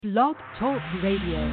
Blog Talk Radio.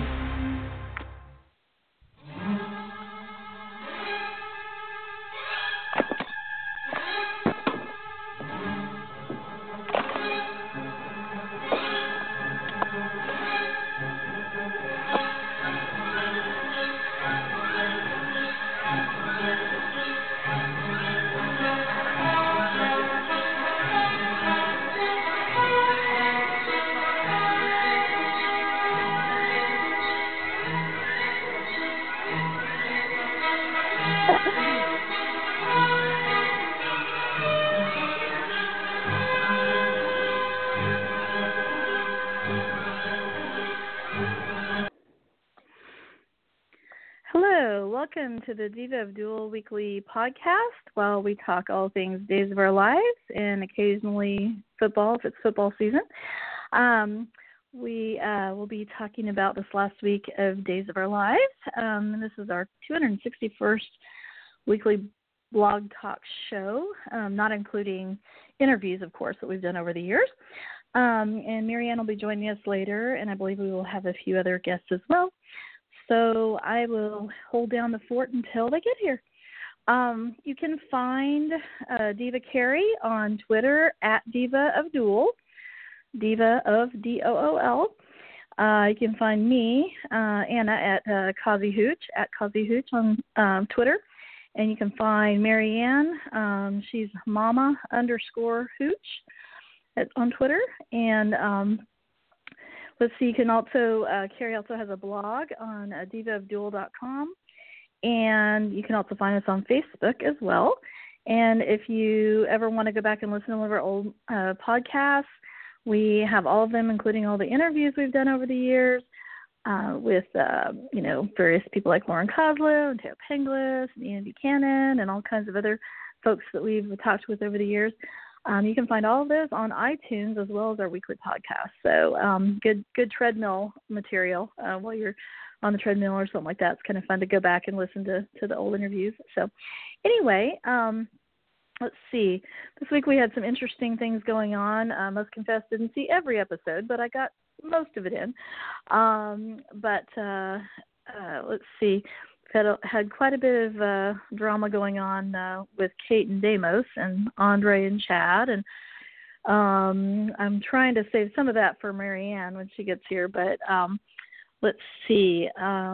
Welcome to the Diva of Duel weekly podcast, while we talk all things Days of Our Lives and occasionally football, if it's football season. We will be talking about this last week of Days of Our Lives, and this is our 261st weekly blog talk show, not including interviews, of course, that we've done over the years. And Marianne will be joining us later, and I believe we will have a few other guests as well. So I will hold down the fort until they get here. You can find Diva Carey on Twitter at Diva of Duel, Diva of DOOL. You can find me, Anna, at Kazi Hooch, at Kazi Hooch on Twitter. And you can find Marianne, she's Mama_Hooch on Twitter. And let's see, you can also, Carrie also has a blog on divaofduel.com, and you can also find us on Facebook as well. And if you ever want to go back and listen to one of our old podcasts, we have all of them, including all the interviews we've done over the years with, various people like Lauren Koslow and Teo Penglis and Ian Buchanan and all kinds of other folks that we've talked with over the years. You can find all of those on iTunes as well as our weekly podcast. So good treadmill material while you're on the treadmill or something like that. It's kind of fun to go back and listen to the old interviews. So anyway, let's see. This week we had some interesting things going on. I must confess, didn't see every episode, but I got most of it in. Let's see. Had quite a bit of drama going on with Kate and Deimos and Andre and Chad, and I'm trying to save some of that for Marianne when she gets here, but let's see.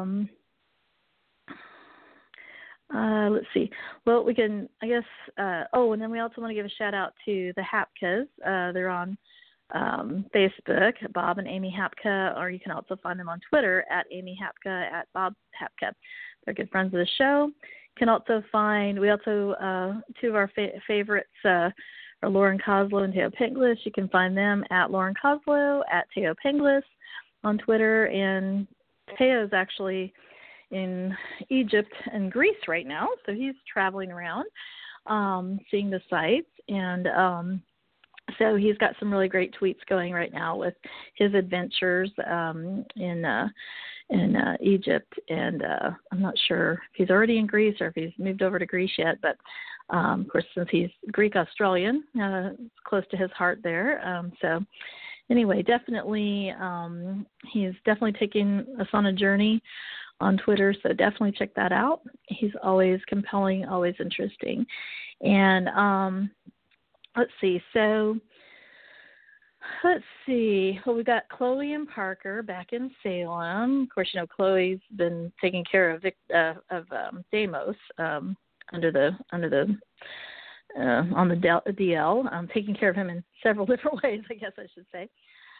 Let's see. Well, we can, I guess, and then we also want to give a shout out to the Hapkas. They're on Facebook, Bob and Amy Hapka, or you can also find them on Twitter at Amy Hapka, at Bob Hapka. They're good friends of the show. You can also find, two of our favorites are Lauren Koslow and Teo Penglis. You can find them at Lauren Koslow, at Teo Penglis on Twitter. And Teo's actually in Egypt and Greece right now, so he's traveling around, seeing the sights. And so he's got some really great tweets going right now with his adventures in Egypt, and I'm not sure if he's already in Greece or if he's moved over to Greece yet, but of course, since he's Greek-Australian, it's close to his heart there. So anyway, definitely, he's definitely taking us on a journey on Twitter, so definitely check that out. He's always compelling, always interesting. And let's see. Well, we got Chloe and Parker back in Salem. Of course, Chloe's been taking care of Deimos on the DL, taking care of him in several different ways, I guess I should say.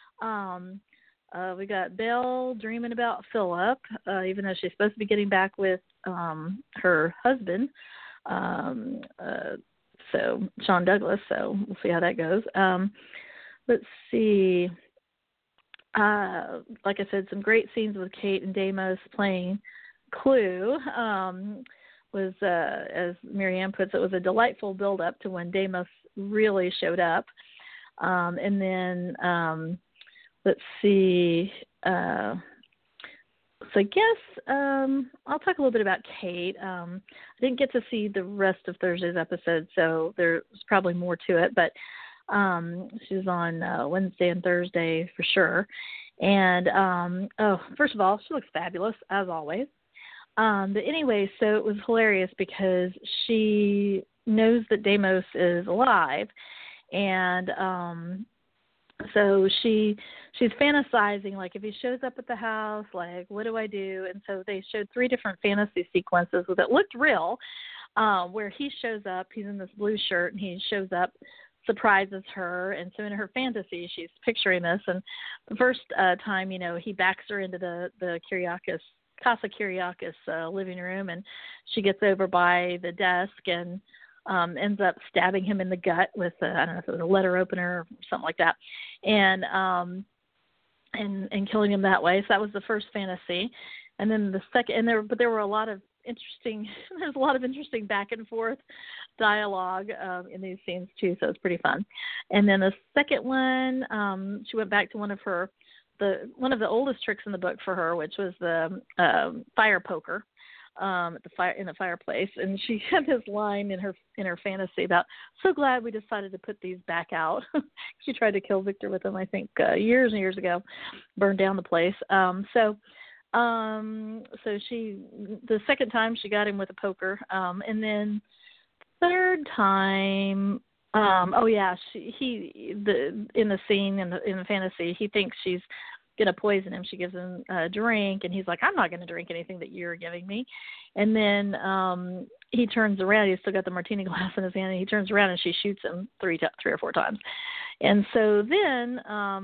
We got Belle dreaming about Philip, even though she's supposed to be getting back with her husband, so Sean Douglas. So we'll see how that goes. Let's see. Like I said, some great scenes with Kate and Deimos playing Clue. Was, as Marianne puts it, was a delightful build-up to when Deimos really showed up. And then, let's see. So I guess I'll talk a little bit about Kate. I didn't get to see the rest of Thursday's episode, so there's probably more to it, but she was on Wednesday and Thursday for sure. And first of all, she looks fabulous as always. But anyway, so it was hilarious because she knows that Deimos is alive, and so she's fantasizing, like, if he shows up at the house, like, what do I do? And so they showed 3 different fantasy sequences that looked real, where he shows up. He's in this blue shirt, and he shows up, surprises her. And so in her fantasy, she's picturing this. And the first time, he backs her into the Casa Kyriakis living room, and she gets over by the desk and ends up stabbing him in the gut with I don't know if it was a letter opener or something like that, and killing him that way. So that was the first fantasy, and then the second, there were a lot of interesting. There's a lot of interesting back and forth dialogue in these scenes too, so it's pretty fun. And then the second one, she went back to one of the oldest tricks in the book for her, which was the fire poker. At in the fireplace, and she had this line in her fantasy about, so glad we decided to put these back out. She tried to kill Victor with them, I think, years and years ago, burned down the place. So she, the second time she got him with a poker, and then third time, in the scene in the fantasy, he thinks she's going to poison him. She gives him a drink, and he's like, I'm not going to drink anything that you're giving me. And then he turns around. He's still got the martini glass in his hand, and he turns around, and she shoots him three or four times. And so then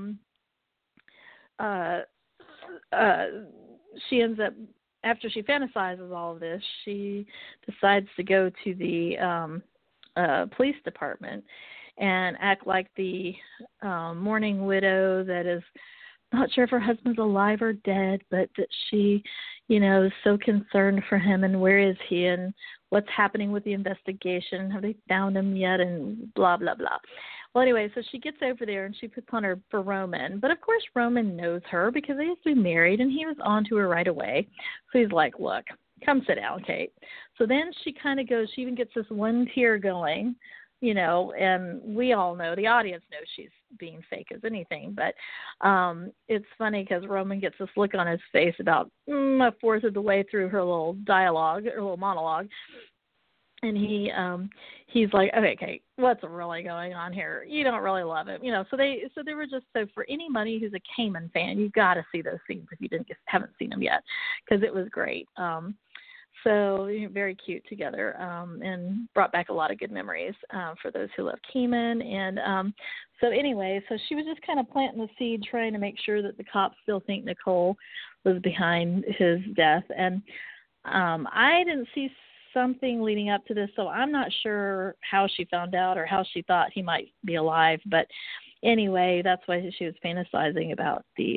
she ends up, after she fantasizes all of this, she decides to go to the police department and act like the mourning widow that is not sure if her husband's alive or dead, but that she, is so concerned for him, and where is he, and what's happening with the investigation, have they found him yet, and blah, blah, blah. Well, anyway, so she gets over there, and she puts on her for Roman. But, of course, Roman knows her because they used to be married, and he was on to her right away. So he's like, look, come sit down, Kate. So then she kind of goes, she even gets this one tear going, and we all know, the audience knows she's being fake as anything. But it's funny because Roman gets this look on his face about a fourth of the way through her little dialogue, her little monologue. And he's like, okay, Kate, what's really going on here? You don't really love him, So they were just, so for anybody who's a Kamen fan, you've got to see those scenes if you haven't seen them yet, because it was great. So very cute together, and brought back a lot of good memories for those who love Kamen. And so anyway, so she was just kind of planting the seed, trying to make sure that the cops still think Nicole was behind his death. And I didn't see something leading up to this, so I'm not sure how she found out or how she thought he might be alive. But anyway, that's why she was fantasizing about the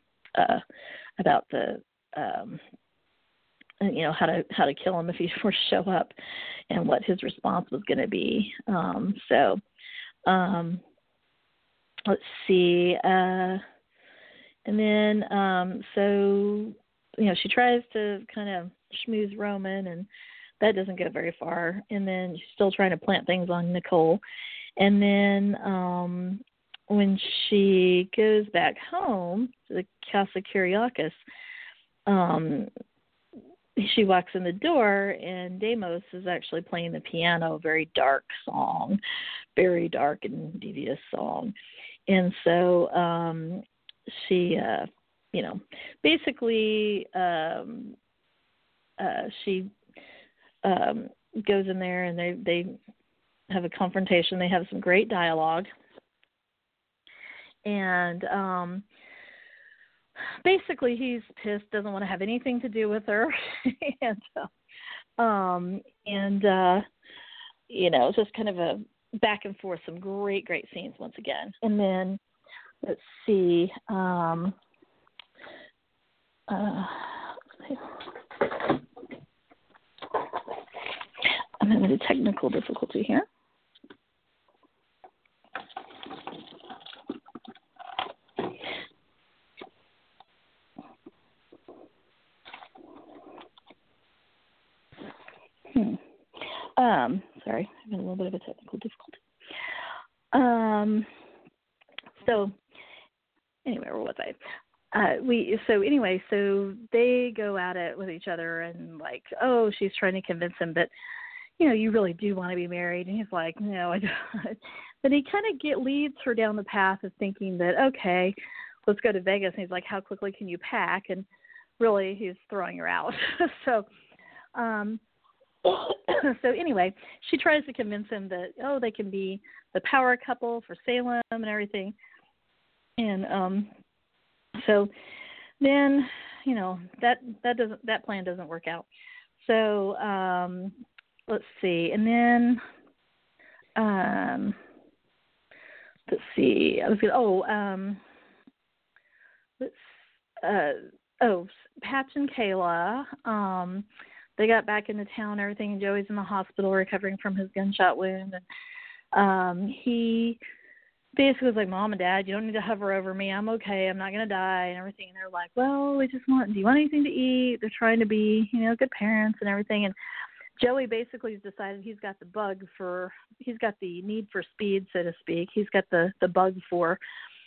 how to kill him if he were to show up, and what his response was going to be. Let's see. And then she tries to kind of schmooze Roman, and that doesn't go very far. And then she's still trying to plant things on Nicole. And then when she goes back home to the Casa Kyriakis, she walks in the door, and Deimos is actually playing the piano, a very dark song, very dark and devious song. And so she, basically she goes in there, and they have a confrontation. They have some great dialogue. And basically, he's pissed, doesn't want to have anything to do with her, and it's just kind of a back and forth, some great scenes once again. And then let's see, I'm having a technical difficulty here. Sorry, having a little bit of a technical difficulty. So anyway, where was I? so they go at it with each other and like, oh, she's trying to convince him that, you really do want to be married. And he's like, no, I don't. But he kind of leads her down the path of thinking that, okay, let's go to Vegas. And he's like, how quickly can you pack? And really he's throwing her out. So, so anyway, she tries to convince him that, oh, they can be the power couple for Salem and everything. And, so then, that plan doesn't work out. So let's see. And then let's see. Patch and Kayla. They got back into town and everything, and Joey's in the hospital recovering from his gunshot wound. And he basically was like, Mom and Dad, you don't need to hover over me. I'm okay. I'm not going to die and everything. And they're like, well, do you want anything to eat? They're trying to be, good parents and everything. And Joey basically has decided he's got the need for speed, so to speak. He's got the bug for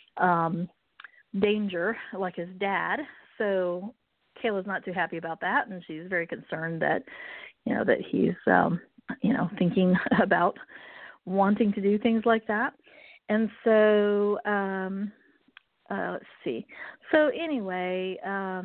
danger, like his dad. So Kayla's not too happy about that, and she's very concerned that, that he's, thinking about wanting to do things like that. And so, let's see. So anyway,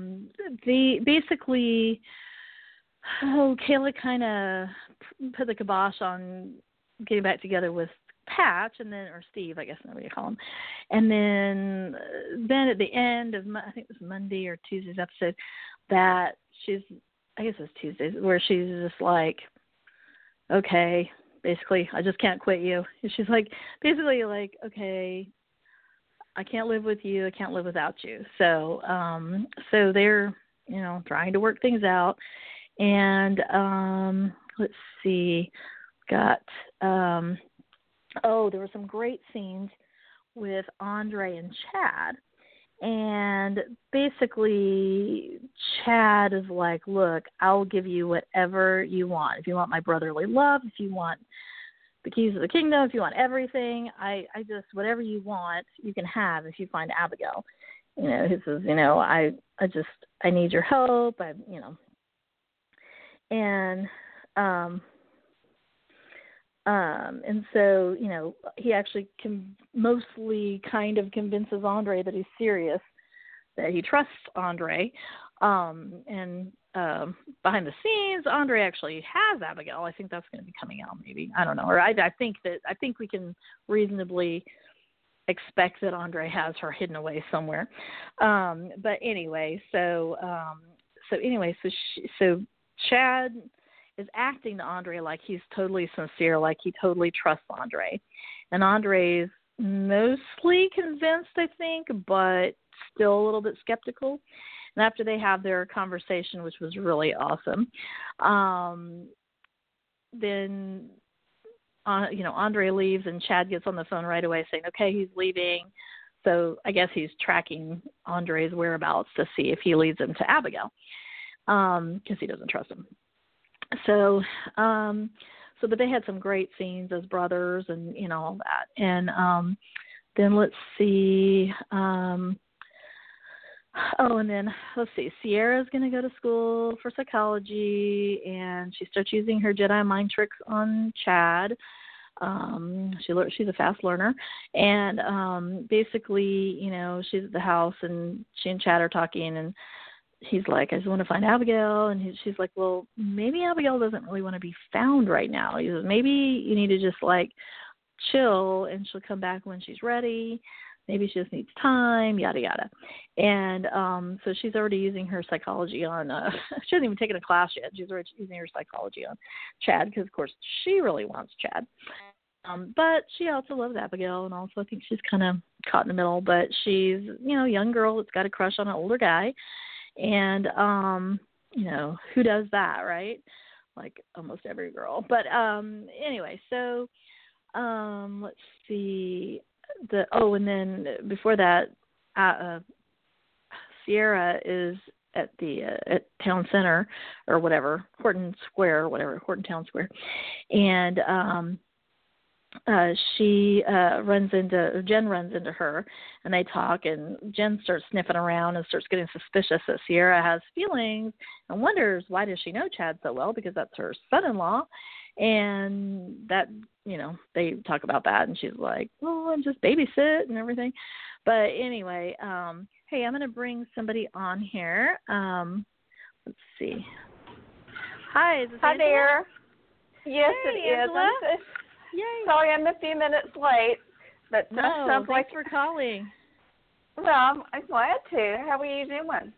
Kayla kind of put the kibosh on getting back together with Patch, or Steve, I guess that's what you call him. And then at the end of, I think it was Monday or Tuesday's episode, that I guess it was Tuesdays, where she's just like, okay, basically, I just can't quit you. And she's like, basically like, okay, I can't live with you. I can't live without you. So, so they're, trying to work things out. And let's see, there were some great scenes with Andre and Chad. And basically, Chad is like, look, I'll give you whatever you want. If you want my brotherly love, if you want the keys of the kingdom, if you want everything, I just, whatever you want, you can have if you find Abigail. He says, I need your help. And so, he actually mostly kind of convinces Andre that he's serious, that he trusts Andre. And behind the scenes, Andre actually has Abigail. I think that's going to be coming out maybe. I don't know. Or I think we can reasonably expect that Andre has her hidden away somewhere. But anyway, so Chad is acting to Andre like he's totally sincere, like he totally trusts Andre. And Andre's mostly convinced, I think, but still a little bit skeptical. And after they have their conversation, which was really awesome, then, Andre leaves and Chad gets on the phone right away saying, okay, he's leaving. So I guess he's tracking Andre's whereabouts to see if he leads him to Abigail, because he doesn't trust him. So, but they had some great scenes as brothers and, all that. And then let's see. Sierra's going to go to school for psychology, and she starts using her Jedi mind tricks on Chad. She's a fast learner, and basically, she's at the house, and she and Chad are talking, and he's like, I just want to find Abigail. And she's like, well, maybe Abigail doesn't really want to be found right now. He says, maybe you need to just like chill and she'll come back when she's ready. Maybe she just needs time, yada, yada. And so she's already using her psychology on, she hasn't even taken a class yet. She's already using her psychology on Chad because, of course, she really wants Chad. But she also loves Abigail, and also I think she's kind of caught in the middle. But she's, a young girl that's got a crush on an older guy. And, who does that, right? Like almost every girl. But anyway, so let's see. And then before that, Sierra is at the at Town Center or whatever, Horton Town Square. And Jen runs into her, and they talk, and Jen starts sniffing around and starts getting suspicious that Sierra has feelings and wonders why does she know Chad so well, because that's her son-in-law. And that, they talk about that, and she's like, well, I'm just babysit and everything. But anyway, hey, I'm going to bring somebody on here. Let's see. Hi, is this Hi Angela? there. Yes, hey, it is. Angela. I'm Yay. sorry I'm a few minutes late, but No, thanks for calling. Well, I'm glad to. How are you doing?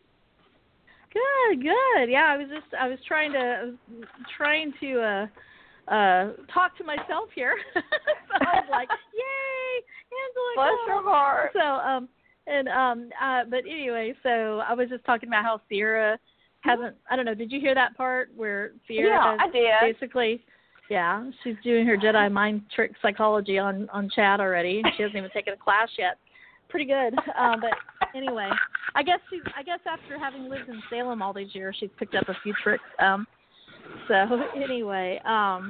Good. Yeah, I was trying to talk to myself here. So I was like, yay, Angela. Bless your heart. So, but anyway, so I was just talking about how Sierra hasn't, I don't know, did you hear that part where Sierra I did. Basically, yeah, she's doing her Jedi mind trick psychology on Chad already. She hasn't even taken a class yet. Pretty good. But anyway, I guess after having lived in Salem all these years, she's picked up a few tricks. So anyway,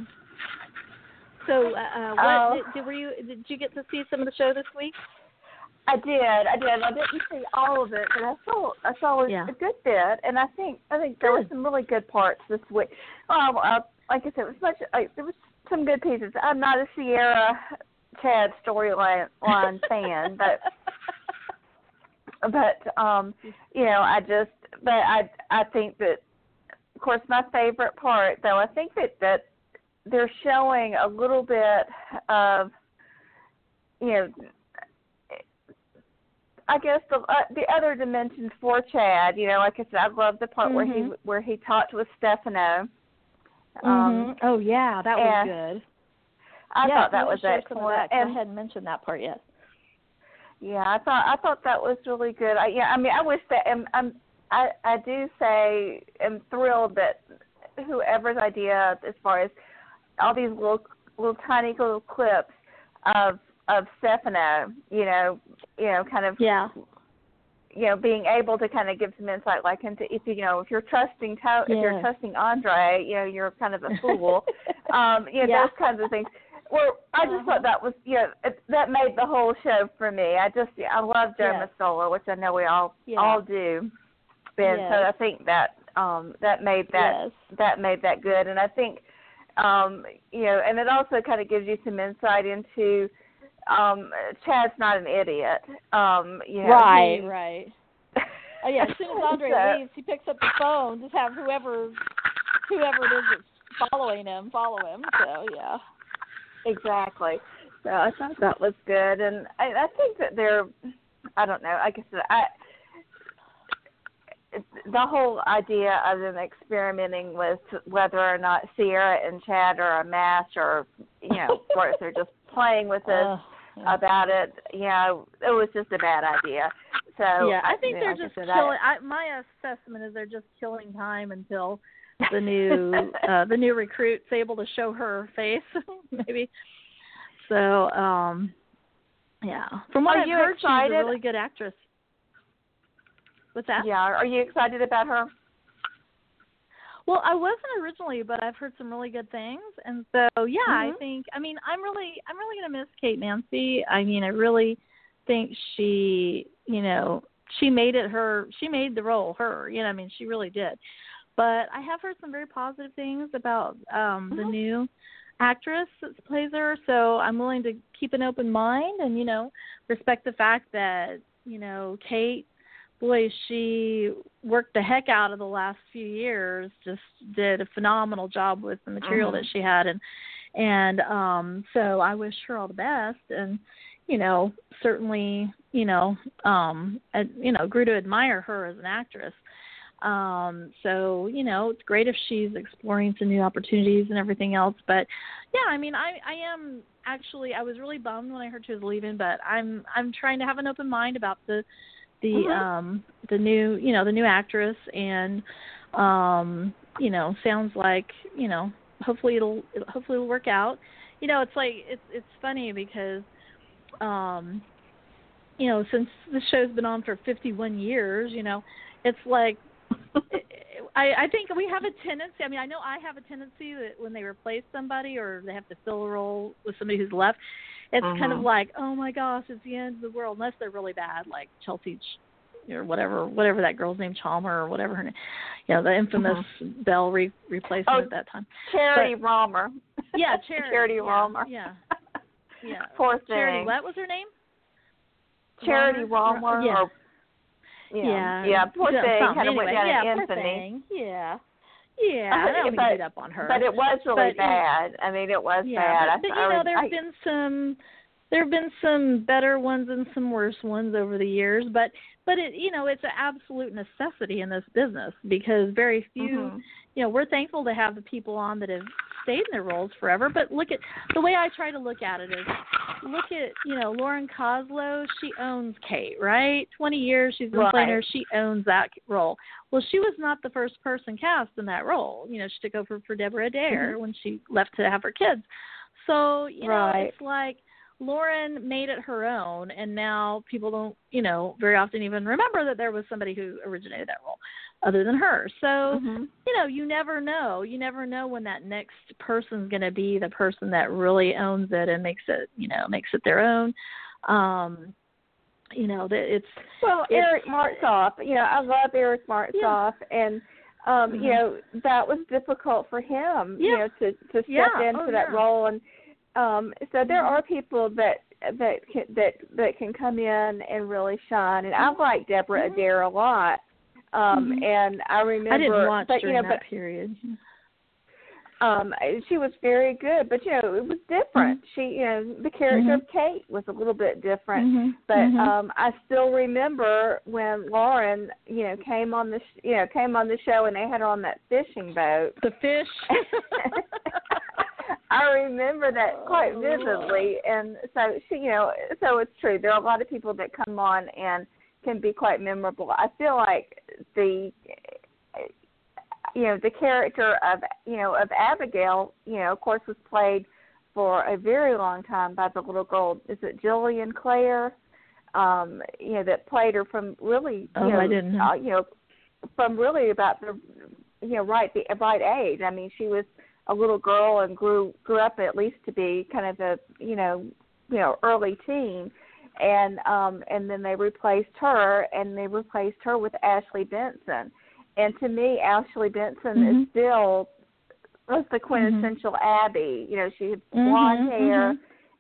did you get to see some of the show this week? I did. I didn't see all of it, but I saw a good bit, and I think there were some really good parts this week. Like I said, there was some good pieces. I'm not a Sierra Chad storyline fan, but I think that, of course, my favorite part, though, I think that they're showing a little bit of, I guess the other dimensions for Chad. Like I said, I love the part where he talked with Stefano. Oh yeah, that was good. I thought that was excellent. And I hadn't mentioned that part yet. Yeah, I thought that was really good. I wish that I do say am thrilled that whoever's idea, as far as all these little tiny little clips of Stefano, kind of, being able to kind of give some insight, like into if you're trusting if you're trusting Andre, you're kind of a fool, those kinds of things. Well, I just thought that was, that made the whole show for me. I love Joe Mascola, which I know we all do, Ben. So I think that that made that good, and I think, and it also kind of gives you some insight into. Chad's not an idiot. Right. Oh yeah, as soon as Andre leaves, he picks up the phone. Just have whoever it is that's following him, follow him. So yeah. Exactly. So I thought that was good, and I think that I don't know. Like I said, the whole idea of them experimenting with whether or not Sierra and Chad are a match, or or if they're just playing with us about it, it was just a bad idea. So I think they're just killing. My assessment is they're just killing time until the new recruit's able to show her face, maybe. So from what I've heard, she's a really good actress. What's that? Yeah, are you excited about her? Well, I wasn't originally, but I've heard some really good things, and so I think. I'm really gonna miss Kate Mansi. I really think she, she made it her. She made the role her. She really did. But I have heard some very positive things about the new actress that plays her, so I'm willing to keep an open mind and respect the fact that Kate. Boy, she worked the heck out of the last few years. Just did a phenomenal job with the material that she had, and so I wish her all the best. And certainly, grew to admire her as an actress. So it's great if she's exploring some new opportunities and everything else. But I am actually. I was really bummed when I heard she was leaving, but I'm trying to have an open mind about the new the new actress, and sounds like hopefully it'll work out. It's like it's funny because since the show's been on for 51 years, it's like I think we have a tendency. I mean, I know I have a tendency that when they replace somebody or they have to fill a role with somebody who's left, it's kind of like, oh my gosh, it's the end of the world, unless they're really bad, like Chelsea or whatever that girl's name, Chalmer or whatever her name, the infamous Bell replacement at that time. Charity Romer. Yeah, Charity Romer. Yeah. Poor thing. Charity, what was her name? Charity Romer. Yeah. Poor thing. Kind of went down in infamy. Yeah. I don't mean to beat up on her. But it was really bad. I mean, it was bad. But there have been some better ones and some worse ones over the years. But it, it's an absolute necessity in this business because very few. We're thankful to have the people on that have stayed in their roles forever. But look at the way I try to look at it is, Lauren Koslow, she owns Kate, right? 20 years she's been playing her. She owns that role. Well, she was not the first person cast in that role. She took over for Deborah Adair when she left to have her kids. So, it's like Lauren made it her own, and now people don't, very often even remember that there was somebody who originated that role other than her. So, you never know. You never know when that next person's going to be the person that really owns it and makes it their own. Eric Martsolf, I love Eric Martsolf, and that was difficult for him, to step into that role, and so there are people that can come in and really shine, and I like Deborah Adair a lot, and I remember I didn't watch during that period. She was very good, but it was different. She, the character of Kate was a little bit different, but I still remember when Lauren, came on the show and they had her on that fishing boat. The fish. I remember that quite vividly, and so so it's true. There are a lot of people that come on and can be quite memorable. I feel like the character of Abigail, of course, was played for a very long time by the little girl. Is it Jillian Clare? That played her from really, I didn't know. From really about the, right age. I mean, she was a little girl and grew up at least to be kind of a, early teen. And then they replaced her with Ashley Benson. And to me, Ashley Benson is still was the quintessential Abby. She had blonde hair,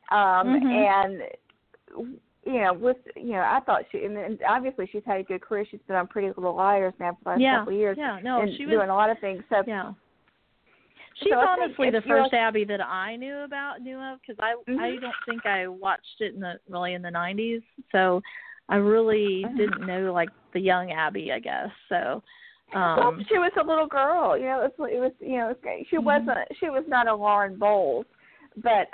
and with I thought and obviously she's had a good career. She's been on Pretty Little Liars now for the last couple of years. And she was doing a lot of things. So she's honestly the first Abby that I knew of because I don't think I watched it in the 90s. So I really didn't know like the young Abby, I guess. So. Well, she was a little girl, it was she was not a Lauren Bowles, but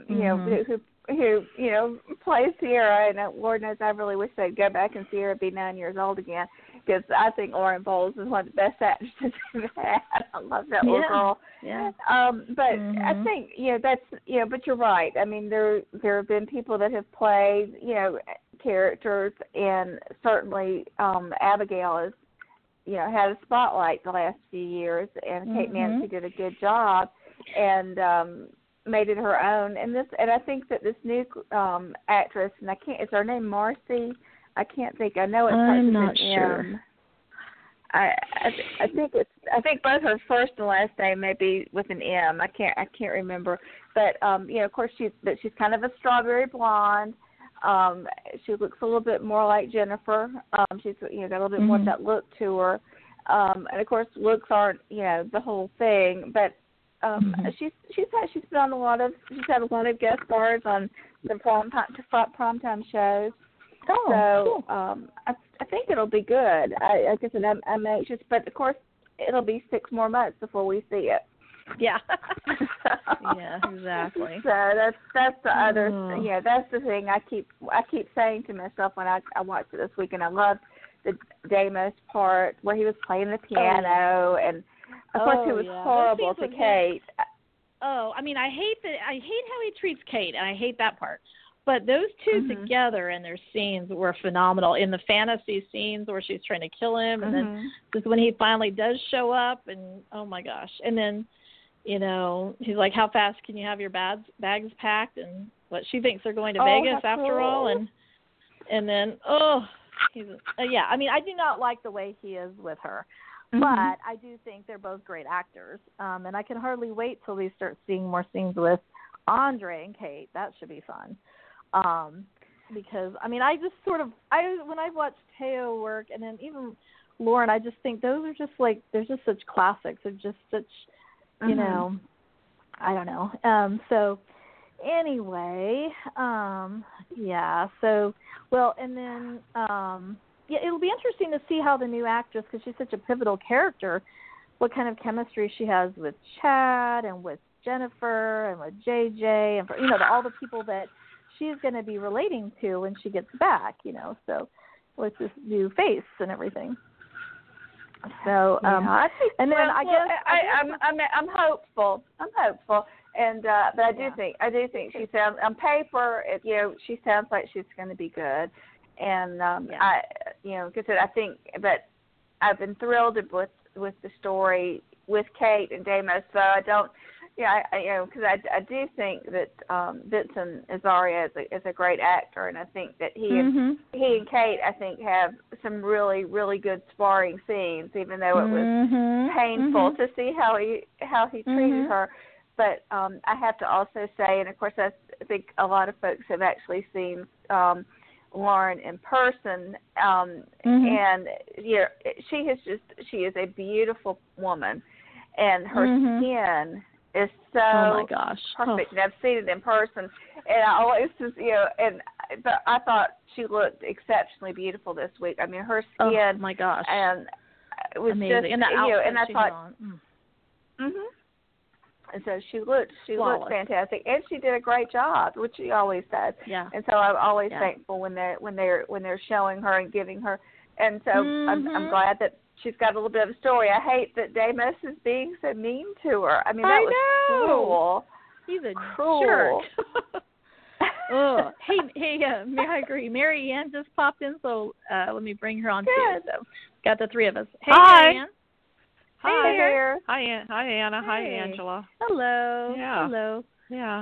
who plays Sierra, and Lord knows I really wish they'd go back and Sierra be 9 years old again, because I think Lauren Bowles is one of the best actresses we've had. I love that little girl. Yeah. But I think that's but you're right. I mean there have been people that have played characters, and certainly Abigail is. Had a spotlight the last few years, and Kate Mansi did a good job, and made it her own. And I think that this new actress, and is her name Marcy? I can't think. I know it's. I'm not sure. M. I think both her first and last name may be with an M. I can't remember. But of course she's kind of a strawberry blonde. She looks a little bit more like Jennifer. She's got a little bit more of that look to her. And of course looks aren't the whole thing, but she's had a lot of guest stars on the primetime shows. Oh, so cool. I think it'll be good. I guess I'm anxious, but of course it'll be 6 more months before we see it. Yeah. Yeah, exactly. So that's the other that's the thing I keep saying to myself when I watched it this week, and I loved the Deimos part where he was playing the piano, and of course it was horrible to Kate. I mean I hate how he treats Kate, and I hate that part. But those two Mhm. together in their scenes were phenomenal. In the fantasy scenes where she's trying to kill him, and then just when he finally does show up, and oh my gosh, and then he's like, how fast can you have your bags packed? And what she thinks they're going to Vegas after all, and then yeah. I mean, I do not like the way he is with her. But I do think they're both great actors, and I can hardly wait till we start seeing more scenes with Andre and Kate. That should be fun, because I mean, I just when I watched Teo work, and then even Lauren, I just think those are just they're just such classics. They're just such, I don't know. So anyway, yeah. So and then. Yeah, it'll be interesting to see how the new actress, because she's such a pivotal character, what kind of chemistry she has with Chad and with Jennifer and with JJ and all the people that she's going to be relating to when she gets back. So with this new face and everything. So I think, and then I guess I'm hopeful. And but I do think she sounds on paper. She sounds like she's going to be good. And I think, but I've been thrilled with the story with Kate and Deimos. So I don't, because I do think that Vincent Azaria is a great actor, and I think that he and Kate, I think, have some really, really good sparring scenes, even though it was painful to see how he treated her. But I have to also say, and of course, I think a lot of folks have actually seen Lauren in person, and she is a beautiful woman, and her skin is so perfect. And I've seen it in person, and I always just but I thought she looked exceptionally beautiful this week. I mean, her skin, oh my gosh, and it was amazing. just and the outfit and I she thought, had on. And so she looked fantastic, and she did a great job, which she always does. Yeah. And so I'm always thankful when they're showing her and giving her. And so I'm glad that she's got a little bit of a story. I hate that Deimos is being so mean to her. I mean, that was cruel. He's a cruel jerk. Oh, hey, I agree. Mary Ann just popped in, so let me bring her on too. So got the three of us. Hey, Mary Ann. Hi there. Hi, Anna. Hi, Angela. Hello. Yeah. Hello. Yeah.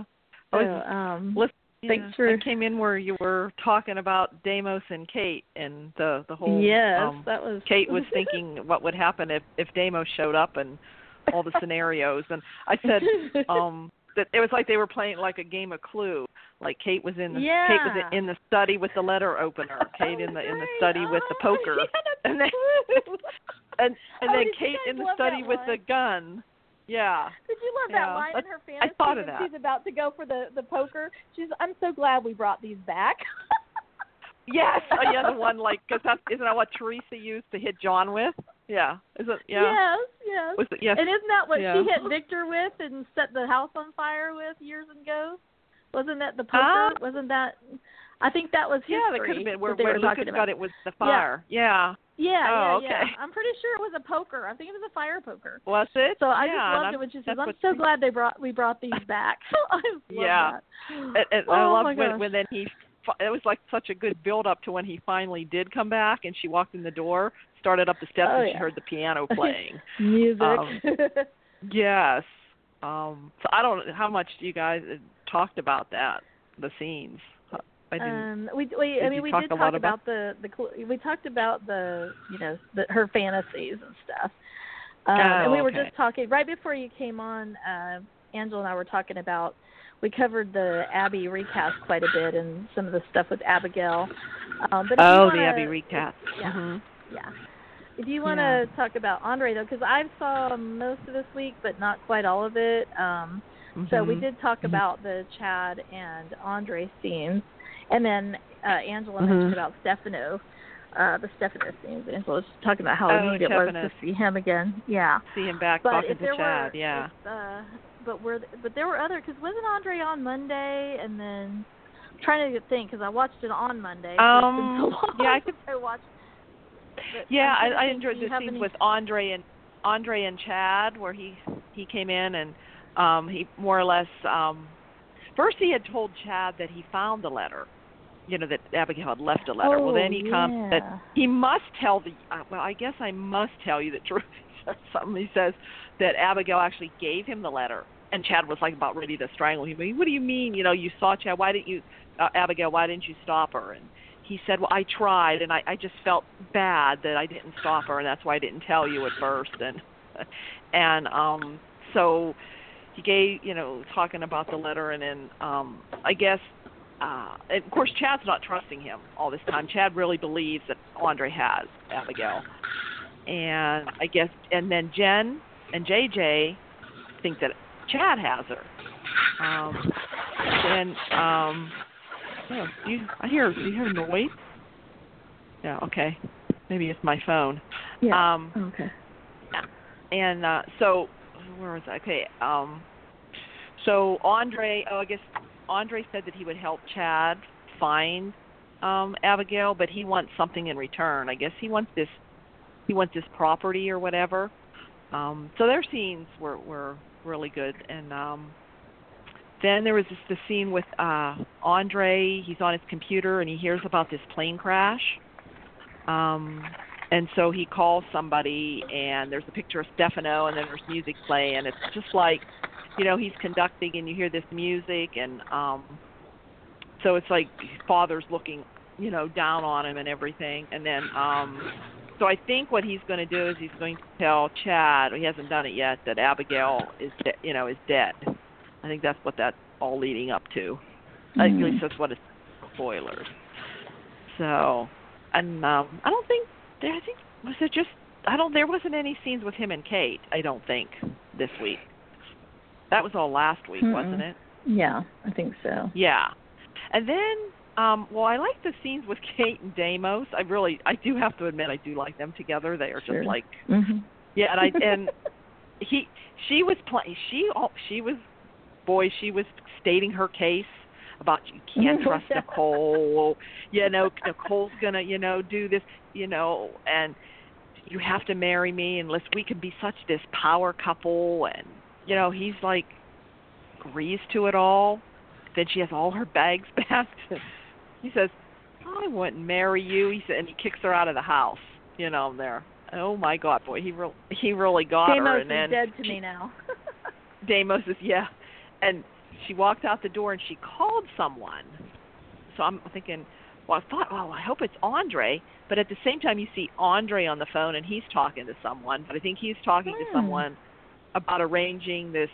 Thanks for. I came in where you were talking about Deimos and Kate and the whole. Yes, that was. Kate was thinking what would happen if Deimos showed up and all the scenarios, and I said that it was like they were playing like a game of Clue. Like Kate was in the study with the letter opener. Kate in the study with the poker. And then and then Kate in the study with the gun. Yeah. Did you love that line in her fantasy? I thought of that. She's about to go for the poker. I'm so glad we brought these back. Yes. The one isn't that what Teresa used to hit John with? Yeah. Is it? Yeah. Yes. Yes. And isn't that what she hit Victor with and set the house on fire with years ago? Wasn't that the poker? Wasn't that? I think that was history. Yeah, that could have been where Lucas got it was the fire. Yeah. Yeah. Okay. I'm pretty sure it was a poker. I think it was a fire poker. Was it? So I just loved it when she says, "I'm so glad we brought these back." I love that. And I loved when then it was like such a good build up to when he finally did come back, and she walked in the door, started up the steps, and she heard the piano playing. Music. Yes. So I don't know how much you guys talked about that, the scenes. I didn't. We did talk about we talked about her fantasies and stuff. And we were just talking right before you came on. Angela and I were talking about. We covered the Abby recast quite a bit and some of the stuff with Abigail. The Abby recast. Yeah. Mm-hmm. Yeah. If you want to talk about Andre, though, because I saw most of this week, but not quite all of it. So we did talk about the Chad and Andre scenes. And then Angela mentioned about Stefano, the Stefano scenes. Angela was talking about how neat it was to see him again. Yeah. See him back talking to Chad, But there were other, because wasn't Andre on Monday? And then I'm trying to think, because I watched it on Monday. So it's been so long I could. I watched. I enjoyed the scenes with Andre and Chad, where he came in and he more or less first he had told Chad that he found the letter, that Abigail had left a letter. Well, then he comes that he must tell I guess I must tell you the truth. He says that Abigail actually gave him the letter, and Chad was like about ready to strangle him. What do you mean? You saw Chad. Why didn't you, Abigail? Why didn't you stop her? And he said, well, I tried, and I just felt bad that I didn't stop her, and that's why I didn't tell you at first. And so he gave, talking about the letter, and then I guess. And of course, Chad's not trusting him all this time. Chad really believes that Andre has Abigail. And I guess, and then Jen and JJ think that Chad has her. Do you hear noise? Yeah, okay. Maybe it's my phone. Yeah. Okay. And so, where was I? Okay. So Andre, I guess Andre said that he would help Chad find Abigail, but he wants something in return. I guess he wants this property or whatever. So their scenes were really good. And then there was the scene with Andre. He's on his computer and he hears about this plane crash. And so he calls somebody, and there's a picture of Stefano, and then there's music playing. It's just like, he's conducting, and you hear this music, and so it's like father's looking, down on him and everything. And then, so I think what he's going to do is he's going to tell Chad, he hasn't done it yet, that Abigail is dead. I think that's what that's all leading up to. At least that's what it's spoilers. So, and there wasn't any scenes with him and Kate, I don't think, this week. That was all last week, wasn't it? Yeah, I think so. Yeah. And then, I like the scenes with Kate and Deimos. I do have to admit, I do like them together. They are just like, yeah. And she was stating her case about you can't trust Nicole. Nicole's gonna, do this, and you have to marry me unless we can be such this power couple. And he's like agrees to it all. Then she has all her bags packed. He says, I wouldn't marry you. He said, and he kicks her out of the house. There. Oh my God, boy, he really got Deimos her. And then is dead to me now. Deimos is and she walked out the door and she called someone. So I'm thinking, I hope it's Andre. But at the same time, you see Andre on the phone and he's talking to someone. But I think he's talking to someone about arranging this,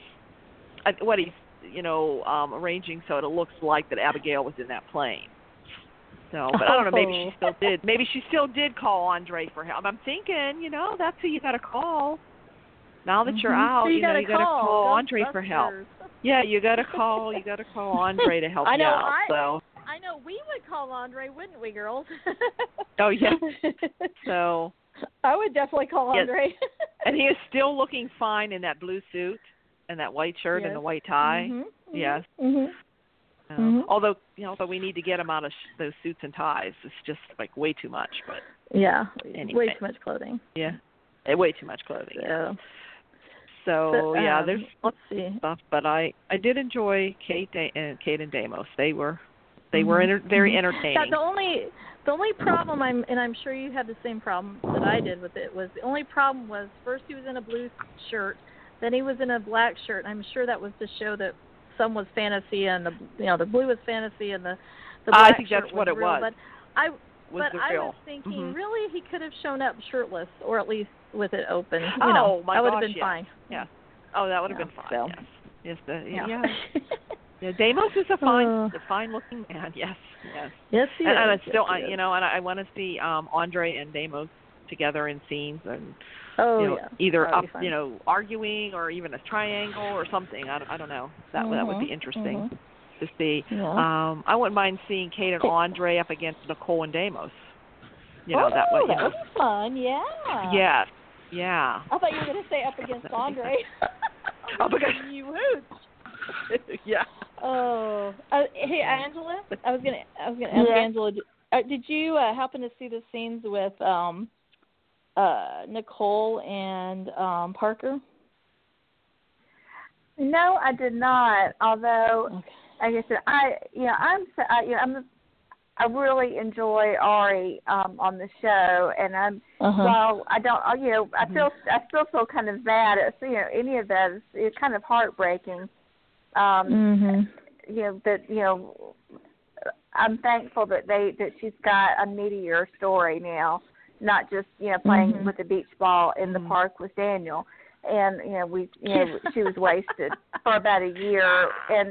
arranging so it looks like that Abigail was in that plane. So, but I don't know, maybe she still did. Maybe she still did call Andre for help. I'm thinking, that's who you got to call. Now that you're out, so you got to call Andre for help. Yeah, you got to call Andre to help you out. I know we would call Andre, wouldn't we, girls? Oh, yeah. So I would definitely call Andre. And he is still looking fine in that blue suit and that white shirt and the white tie. Yes. Although, but we need to get him out of those suits and ties. It's just like way too much. But anyway. Way too much clothing. Yeah, way too much clothing. Yeah. So there's lots of stuff. But I did enjoy Kate and Deimos. They were very entertaining. Yeah, the only problem I'm sure you had the same problem that I did with it, was the only problem was first he was in a blue shirt, then he was in a black shirt. I'm sure that was to show that some was fantasy and the blue was fantasy and the black I think that's what it real. was. But I real. was thinking really he could have shown up shirtless or at least with it open. My that would gosh, have been fine. Yeah. Oh, that would have been fine. So. Yes. Yeah, Deimos is a fine-looking man. Yes. Yes, he is. And I still, and I want to see Andre and Deimos together in scenes, and either up, arguing or even a triangle or something. I don't know. That would be interesting to see. Yeah. I wouldn't mind seeing Kate and Andre up against Nicole and Deimos. That would be fun. Yeah. Yes. Yeah. I thought you were going to say up against Andre. Up against you hoot. Yeah. Oh, hey Angela, I was gonna ask Angela. Did you happen to see the scenes with Nicole and Parker? No, I did not. Although like I said, I really enjoy Ari on the show, and while I don't, I still feel kind of bad at any of that. It's kind of heartbreaking. I'm thankful that she's got a meatier story now, not just playing with the beach ball in the park with Daniel. And she was wasted for about a year,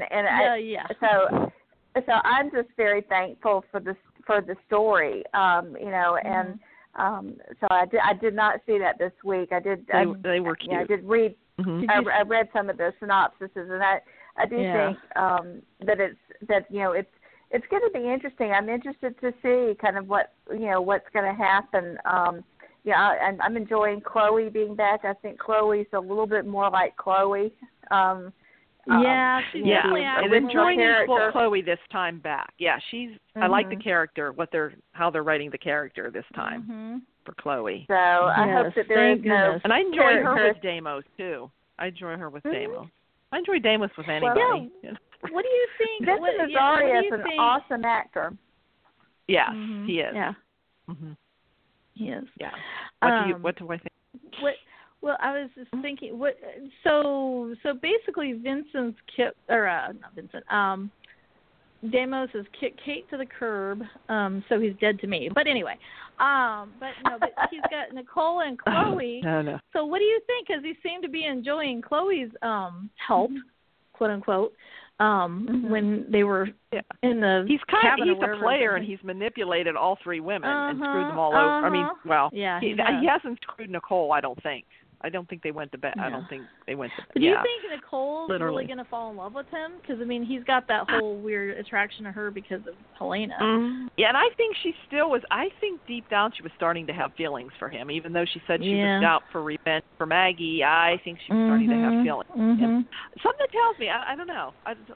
so I'm just very thankful for the story, and so I did not see that this week. I did. They were cute. I did read. I read some of the synopsises, and I do think that it's going to be interesting. I'm interested to see kind of what's going to happen. I'm enjoying Chloe being back. I think Chloe's a little bit more like Chloe. She's definitely I'm enjoying Chloe this time back. Yeah, I like the character, how they're writing the character this time for Chloe. So I hope that there is no. And I enjoy her with Deimos too. I enjoy her with Deimos. I enjoy Deimos with anybody. What do you think? Vincent Azaria is an awesome actor. Yes, he is. Yeah. He is. Yeah. What do I think? Well, I was just thinking. So basically, Deimos has kicked Kate to the curb, so he's dead to me. But anyway, but he's got Nicole and Chloe. No. So what do you think? Because he seemed to be enjoying Chloe's help, quote unquote, when they were in the he's a player, and he's manipulated all three women and screwed them all over. I mean, he hasn't screwed Nicole, I don't think. I don't think they went to bed. No. I don't think they went to bed. But do you think Nicole's really going to fall in love with him? Because, I mean, he's got that whole weird attraction to her because of Helena. Yeah, and I think she still was. I think deep down she was starting to have feelings for him, even though she said she was out for revenge for Maggie. I think she was starting to have feelings for him. Something tells me, I don't know.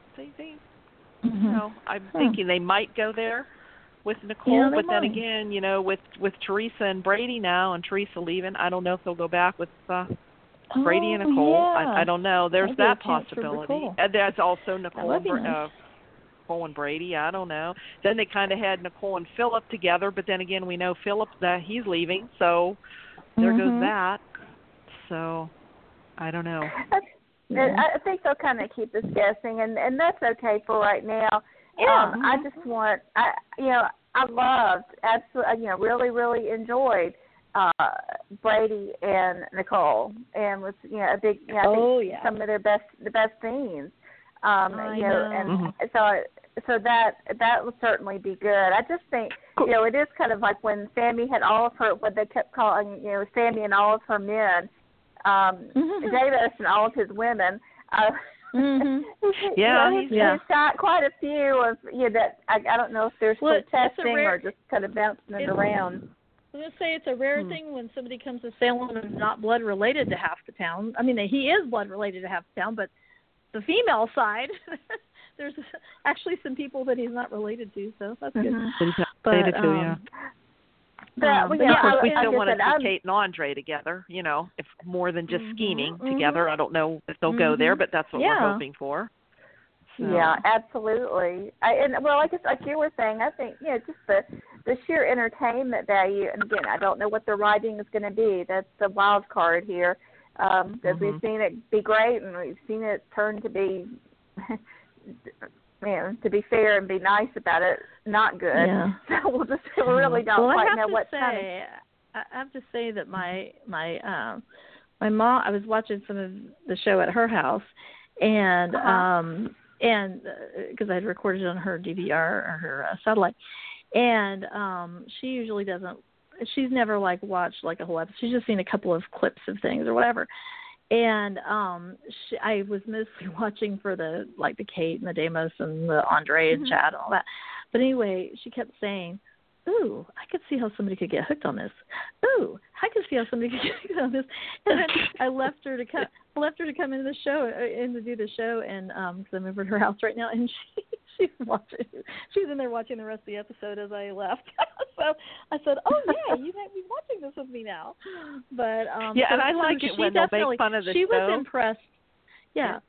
I'm thinking they might go there with Nicole, but then again, with Teresa and Brady now, and Teresa leaving, I don't know if they'll go back with Brady and Nicole. I don't know. There's that possibility. And there's also Nicole and Brady. I don't know. Then they kind of had Nicole and Philip together, but then again, we know Philip that he's leaving, so there goes that. So I don't know. I think they'll kind of keep us guessing, and that's okay for right now. I just want, I loved, absolutely, really, really enjoyed Brady and Nicole, and was, a big, I think some of the best scenes, and so that will certainly be good. I just think, it is kind of like when Sammy had all of her, what they kept calling, Sammy and all of her men, Davis and all of his women. He's got quite a few of that. I don't know if they're still testing or just kind of bouncing it around. I was going to say it's a rare thing when somebody comes to Salem and is not blood related to half the town. I mean, he is blood related to half the town, but the female side, there's actually some people that he's not related to, so that's good. Related to, of course, we still want to see Kate and Andre together, if more than just scheming together. I don't know if they'll go there, but that's what we're hoping for. So. Yeah, absolutely. I guess like you were saying, I think, just the sheer entertainment value, and again, I don't know what the writing is going to be. That's the wild card here, because we've seen it be great, and we've seen it turn to be, to be fair and be nice about it, not good. Yeah. So we really don't quite know what's coming. I have to say that my mom, I was watching some of the show at her house, and because I had recorded it on her DVR or her satellite, and she usually doesn't. She's never watched a whole episode. She's just seen a couple of clips of things or whatever. And I was mostly watching for the Kate and the Deimos and the Andre and Chad and all that. But anyway, she kept saying, "Ooh, I could see how somebody could get hooked on this. Ooh, I could see how somebody could get hooked on this." And then I left her to come into the show and to do the show, and because I'm over at her house right now, and she's in there watching the rest of the episode as I left. So I said, "Oh yeah, you might be watching this with me now." But and I like it when they'll make fun of the show. She was impressed. Yeah.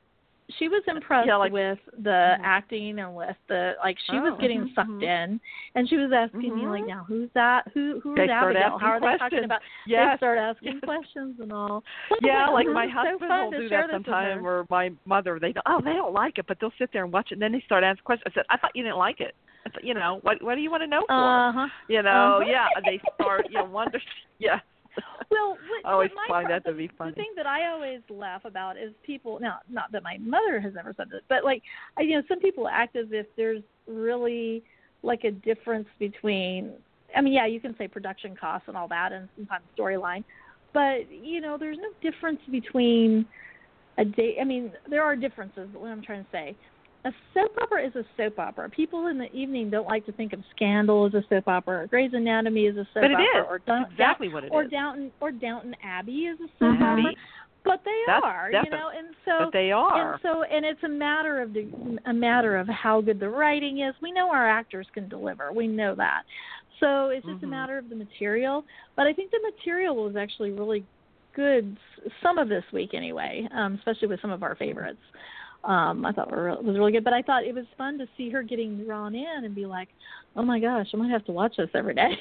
she was impressed with the acting and with the she was getting sucked in, and she was asking me like, now who's that? Who is Abigail? How are they talking about? Yes. They start asking questions and all. Yeah, like my husband will do that sometime, or my mother. They don't like it, but they'll sit there and watch it, and then they start asking questions. I said, I thought you didn't like it. I said, what do you want to know for? Yeah, they start wonder. Yeah. Well, I always find that to be funny. The thing that I always laugh about is people. Now, not that my mother has ever said this, but some people act as if there's really like a difference between. I mean, yeah, you can say production costs and all that, and sometimes storyline, but there's no difference between a day. I mean, there are differences. What I'm trying to say. A soap opera is a soap opera. People in the evening don't like to think of Scandal as a soap opera, or Grey's Anatomy as a soap opera, or exactly what it is. Or Downton Abbey is a soap opera. But they are, and so but they are, and it's a matter of how good the writing is. We know our actors can deliver. We know that. So it's just a matter of the material. But I think the material was actually really good some of this week anyway, especially with some of our favorites. I thought it was really good, but I thought it was fun to see her getting drawn in and be like, oh my gosh, I might have to watch this every day.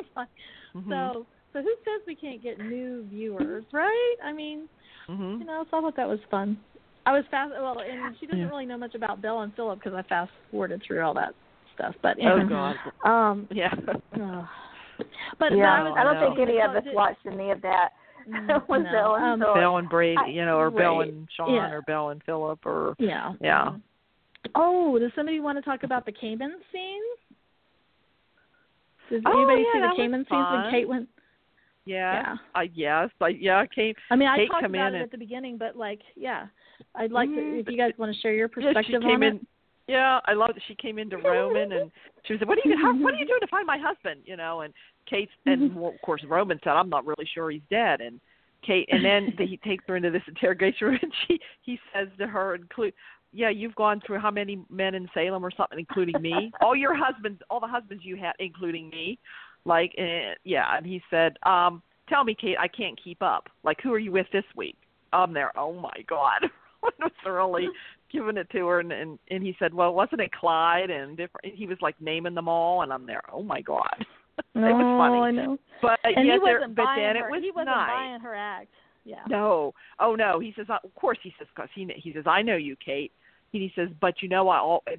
So who says we can't get new viewers, right? I mean, so I thought that was fun. I was and she doesn't really know much about Belle and Philip because I fast forwarded through all that stuff. But anyway, oh God, yeah. But I don't think any of us watched any of that. Belle and Brady, or Belle and Sean, or Belle and Philip, or Oh, does somebody want to talk about the Cayman scenes? Does anybody see the Cayman scenes when Kate went? Yes. Kate. I mean, I Kate talked about it at the beginning, but I'd like to, if you guys want to share your perspective on it. Yeah, I loved it. She came into Roman and she was like, "What are you doing to find my husband?" And Kate and of course Roman said, "I'm not really sure he's dead." And Kate, and then he takes her into this interrogation room, and he says to her, you've gone through how many men in Salem or something, including me? All the husbands you had, including me. And he said, tell me, Kate, I can't keep up. Like, who are you with this week? I'm there. Oh my God. I was thoroughly giving it to her, and he said, well, wasn't it Clyde? And he was like naming them all, and I'm there. Oh my God. It was funny. I know. But and he wasn't buying her act. Yeah. No. Oh no. He says, of course. He says, because he says, I know you, Kate. He says, but I'll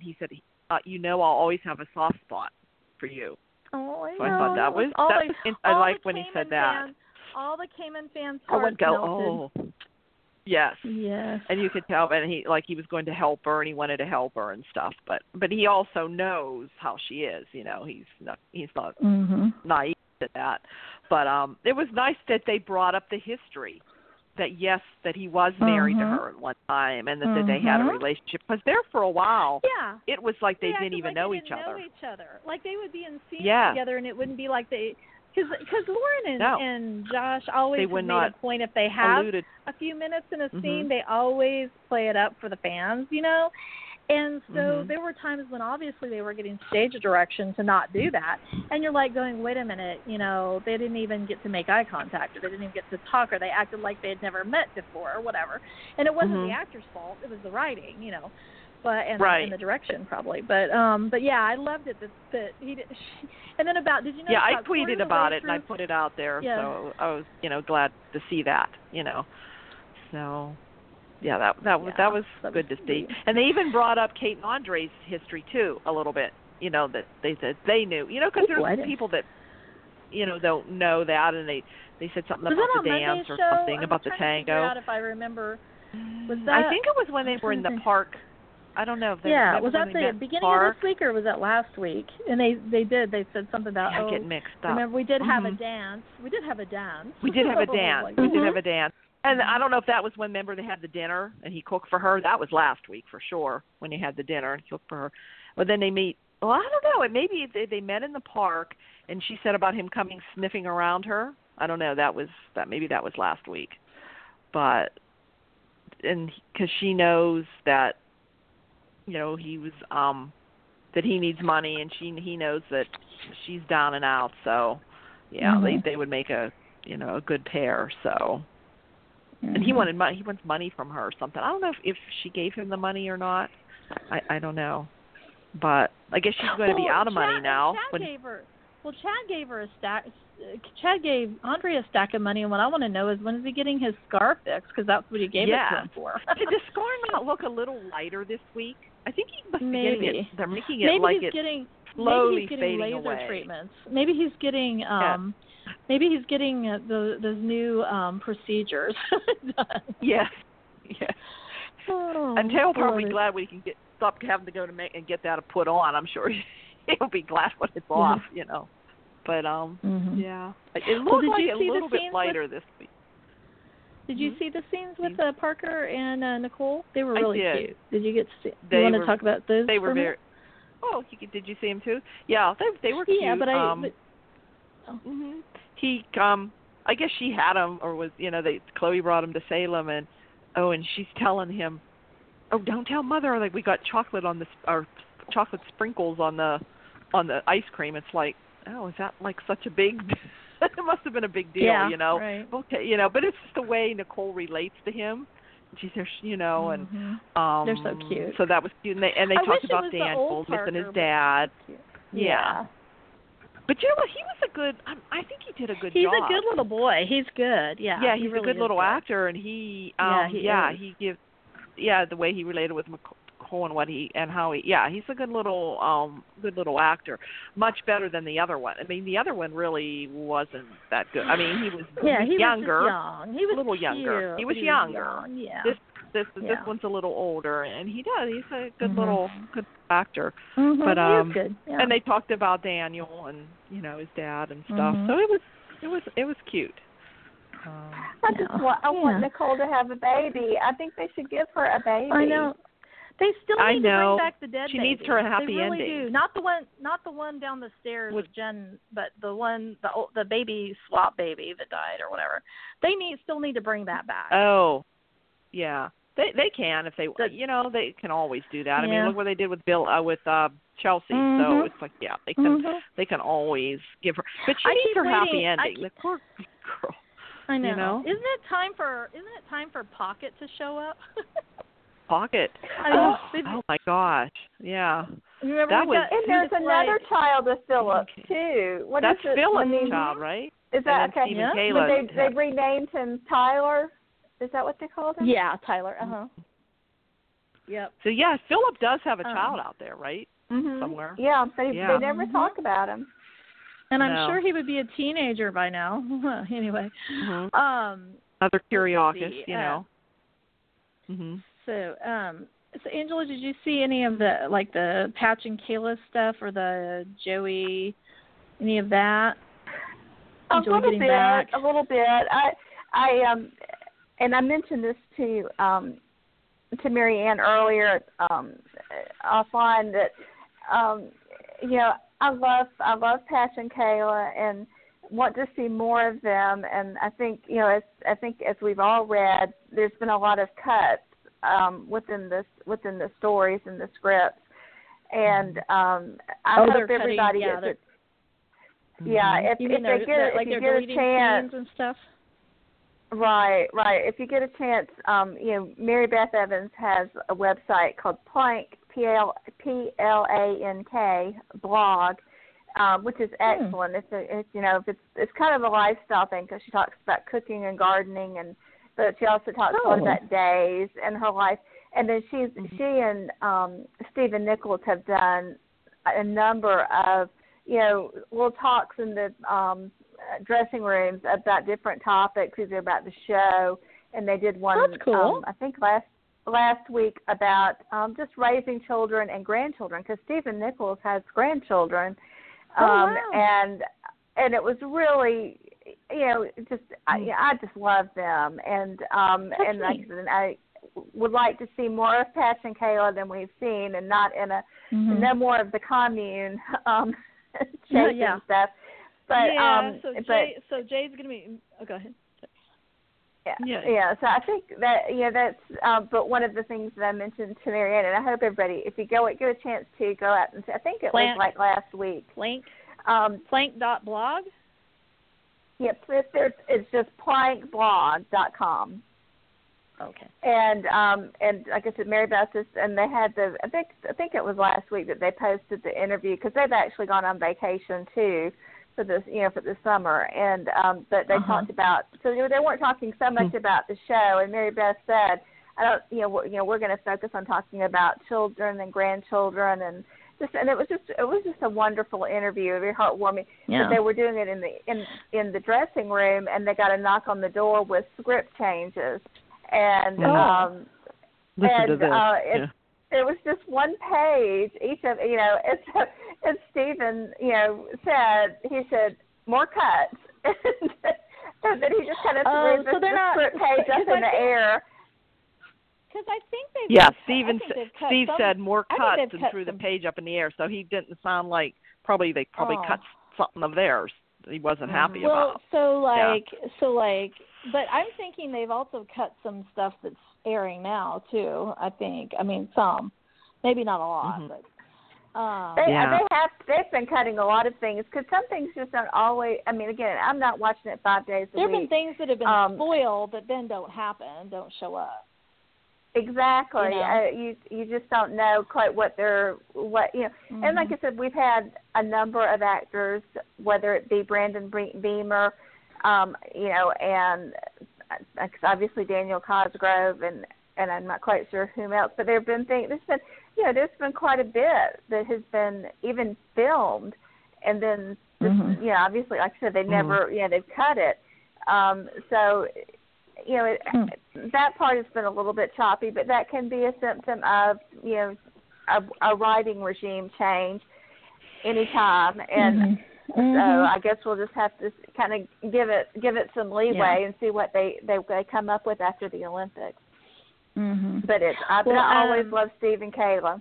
always have a soft spot for you. Oh, I know. So I thought that was. I like when he said that. All the Cayman fans. I would go. Oh. Yes. Yes. And you could tell, and he was going to help her, and he wanted to help her and stuff. But he also knows how she is. He's not naive to that. But it was nice that they brought up the history. That he was married to her at one time, and that they had a relationship. Because there for a while, it was like they didn't even know each other. Like they would be in scenes together, and it wouldn't be like they. Because Lauren and Josh always made a point if they have a few minutes in a scene, they always play it up for the fans, And so there were times when obviously they were getting stage direction to not do that. And you're like going, wait a minute, they didn't even get to make eye contact, or they didn't even get to talk, or they acted like they had never met before or whatever. And it wasn't the actor's fault. It was the writing, and the direction probably. But yeah, I loved it that he did. And then did you know? Yeah, I tweeted about it and I put it out there. Yeah. So I was, glad to see that, So yeah, that was good to see. And they even brought up Kate and Andre's history too a little bit. That they said they knew. Because there's people that don't know that, and they said something about the dance or something about the tango. I'm trying to figure out if I remember. Was that? I think it was when they were in the park. I don't know if they was that the beginning of this week or was that last week? And they said something about I get mixed up. Remember we did have a dance. We did have a dance. We did have a dance. And I don't know if that was when, remember, they had the dinner and he cooked for her. That was last week for sure, when he had the dinner and cooked for her. But then they meet. Well, I don't know. Maybe they met in the park, and she said about him coming sniffing around her. I don't know. Maybe that was last week. But because she knows that. He was that he needs money, and he knows that she's down and out. So, they would make a a good pair. So, and he wanted money. He wants money from her or something. I don't know if she gave him the money or not. I don't know, but I guess she's going to be out of money now. Chad gave Andre a stack of money, and what I want to know is when is he getting his scar fixed? Because that's what he gave it to him for. Did the scar not look a little lighter this week? I think he must be getting it. They're making it maybe like he's it's getting, slowly maybe he's getting fading laser away. treatments. Maybe he's getting those new procedures done. Yes. Oh, and Tayl'll probably be glad we can stop having to go to make and get that put on. I'm sure he'll be glad when it's off, you know. But yeah, it looked like a little bit lighter this week. Did you see the scenes with Parker and Nicole? They were really cute. Did you get to see? You want to talk about those? They were very. Oh, did you see them too? Yeah, they were cute. Yeah, but he I guess she had him, or was Chloe brought him to Salem, and she's telling him, oh, don't tell Mother, like we got chocolate on or chocolate sprinkles on the ice cream. It's like, oh, is that like such a big? It must have been a big deal, Right. Okay, but it's just the way Nicole relates to him. She's there, and they're so cute. So that was cute, and they talked about Daniel missing his dad. Yeah. But you know what? He was a good. I think he did a good job. He's a good little boy. He's good. Yeah. Yeah, he's really a good little actor, and he gives. Yeah, the way he related with Nicole and how he. Yeah, he's a good little actor. Much better than the other one. I mean, the other one really wasn't that good. I mean, he was younger. Was young. He was a little cute. younger. He was younger. Yeah. This one's a little older, and he's a good little good actor. Mm-hmm. But he is good. Yeah. and they talked about Daniel and his dad and stuff. So it was cute. I want Nicole to have a baby. I think they should give her a baby. I know. They still need to bring back the dead She baby. needs her a happy they really ending. Do. Not the one down the stairs with Jen, but the baby swap baby that died or whatever. They still need to bring that back. Oh, yeah. They can if they they can always do that. I mean, look what they did with Chelsea. So it's like they can always give her, but she needs her happy ending. The poor girl. I know. Isn't it time for Pocket to show up? Pocket. Oh my gosh. Yeah. Remember and there's another child of Philip too. That's Philip's child, right? Is that okay? Yeah. They renamed him Tyler. Is that what they called him? Yeah, Tyler. Yep. So Philip does have a child out there, right? Mm-hmm. Somewhere. Yeah, they never talk about him. And I'm sure he would be a teenager by now. Anyway. Mm-hmm. Another Kiriakis, So, Angela, did you see any of the Patch and Kayla stuff or the Joey, any of that? A little bit. I and I mentioned this to Mary Ann earlier offline that I love Patch and Kayla and want to see more of them. And I think as we've all read, there's been a lot of cuts within the stories and the scripts. And I hope everybody gets it. Yeah, if they get a chance and stuff. Right. If you get a chance, Mary Beth Evans has a website called Plank, PLANK blog, which is excellent. It's kind of a lifestyle thing because she talks about cooking and gardening, but she also talks a lot about days and her life. And then she and Stephen Nichols have done a number of little talks in the dressing rooms about different topics, either about the show, and they did one. That's cool. I think last week about just raising children and grandchildren, because Stephen Nichols has grandchildren, and it was really I just love them, and like I said, I would like to see more of Patch and Kayla than we've seen, and not in no more of the commune chasing stuff. But so Jay's gonna be. Oh, go ahead. Yeah. So I think that that's. But one of the things that I mentioned to Marianne, and I hope everybody, if you get a chance to go out and see, I think it was like last week. Plank. Plank.blog. Yep. It's just plankblog.com. Okay. And like I said, Mary Beth and they had I think it was last week that they posted the interview because they've actually gone on vacation too for this summer, and but they talked about, so they weren't talking so much about the show, and Mary Beth said, we're going to focus on talking about children and grandchildren, and it was just a wonderful interview, very heartwarming. Yeah. But they were doing it in the dressing room, and they got a knock on the door with script changes, and it was just one page each of and Stephen he said more cuts, and then he just kind of threw the script page up in the air. Because I think they've Steve said more cuts and threw the page up in the air, so he didn't sound like they cut something of theirs that he wasn't happy about. But I'm thinking they've also cut some stuff that's airing now too. I think. I mean, some, maybe not a lot, but. They've been cutting a lot of things because some things just don't always. I mean, again, I'm not watching it 5 days a week. There have been things that have been spoiled that then don't show up. Exactly. You just don't know quite what. And like I said, we've had a number of actors, whether it be Brandon Beamer, and obviously Daniel Cosgrove, and I'm not quite sure whom else, but there have been things. There's been quite a bit that has been even filmed, and then obviously, like I said, they never they've cut it. That part has been a little bit choppy, but that can be a symptom of a writing regime change anytime, and so I guess we'll just have to kind of give it some leeway and see what they come up with after the Olympics. But I always loved Steve and Kayla.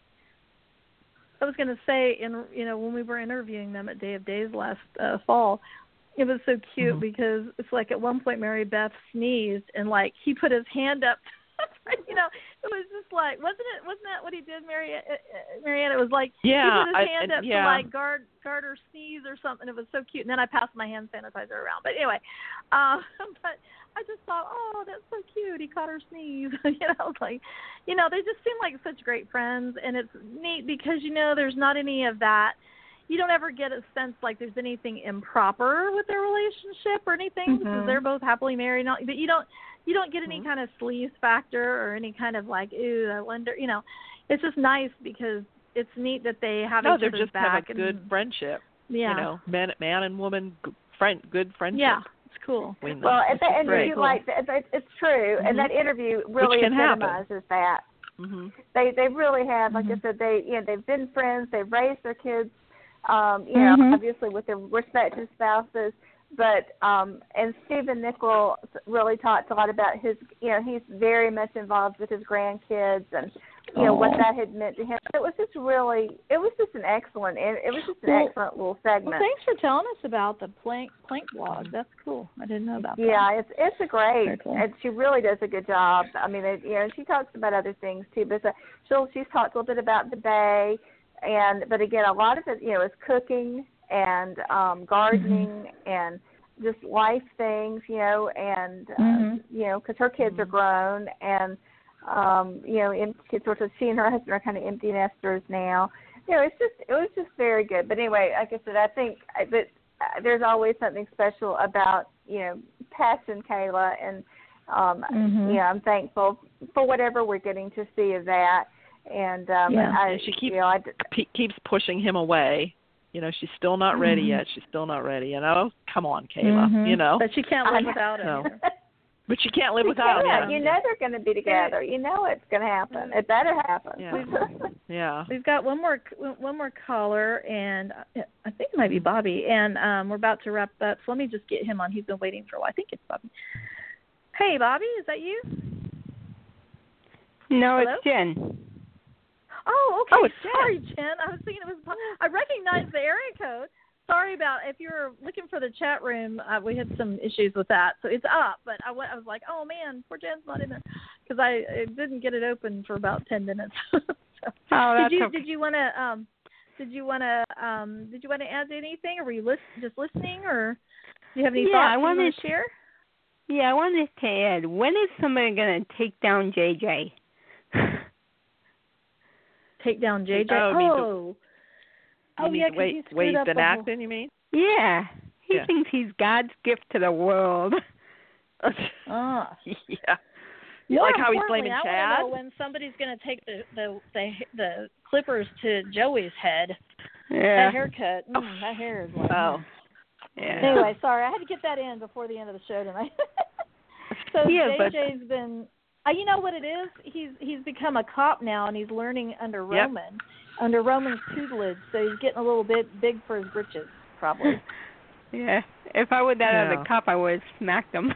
I was going to say, when we were interviewing them at Day of Days last fall, it was so cute because it's like at one point Mary Beth sneezed and like he put his hand up. It was just like, wasn't that what he did, Marianne? It was like he put his hand up to like guard her sneeze or something. It was so cute. And then I passed my hand sanitizer around. But anyway, but I just thought, oh, that's so cute. He caught her sneeze. They just seem like such great friends, and it's neat because there's not any of that. You don't ever get a sense like there's anything improper with their relationship or anything because they're both happily married. But you don't get any kind of sleaze factor or any kind of like, ooh, I wonder. It's just nice because it's neat that they have each other's back. No, they just have a good friendship. Yeah. Man and woman, good friendship. Yeah. Cool. Well, it's true, and that interview really epitomizes that. They really have, like I said, they've been friends, they've raised their kids, obviously with their respective spouses, but and Stephen Nickel really talked a lot about his, he's very much involved with his grandkids and what that had meant to him. It was just an excellent little segment. Well, thanks for telling us about the Plank blog. That's cool. I didn't know about that. Yeah, it's a great, cool. and she really does a good job. I mean, she talks about other things too, but she's talked a little bit about the Bay, but again, a lot of it, is cooking and gardening and just life things, and because her kids are grown and. Sort of she and her husband are kind of empty nesters now. It was just very good. But anyway, like I said, I think that there's always something special about Pat and Kayla, and I'm thankful for whatever we're getting to see of that. And she keeps pushing him away. She's still not ready yet. She's still not ready. Come on, Kayla. But she can't live without him. No. But you can't live without him. They're going to be together. It's going to happen. It better happen. Yeah. We've got one more caller, and I think it might be Bobby. And we're about to wrap up. So let me just get him on. He's been waiting for a while. I think it's Bobby. Hey, Bobby, is that you? No, Hello? It's Jen. Oh, okay. Sorry, Jen. I was thinking it was. I recognized the area code. Sorry about if you were looking for the chat room. We had some issues with that, so it's up. But I was like, oh man, poor Jen's not in there because I didn't get it open for about 10 minutes. Did you want to add anything, or were you just listening, or do you have any thoughts you want to share? Yeah, I wanted to add, when is somebody going to take down JJ? Take down JJ? Oh, yeah, because he screwed up Ben Acton, you mean? Yeah. He thinks he's God's gift to the world. Yeah. Like how he's blaming Chad? I want to know when somebody's going to take the clippers to Joey's head. Yeah. That haircut. That hair is like... Oh. Yeah. Anyway, sorry, I had to get that in before the end of the show tonight. So JJ's been... you know what it is? He's become a cop now, and he's learning under Roman, under Roman's tutelage, so he's getting a little bit big for his britches, probably. Yeah. If I were that other cop, I would have smacked him.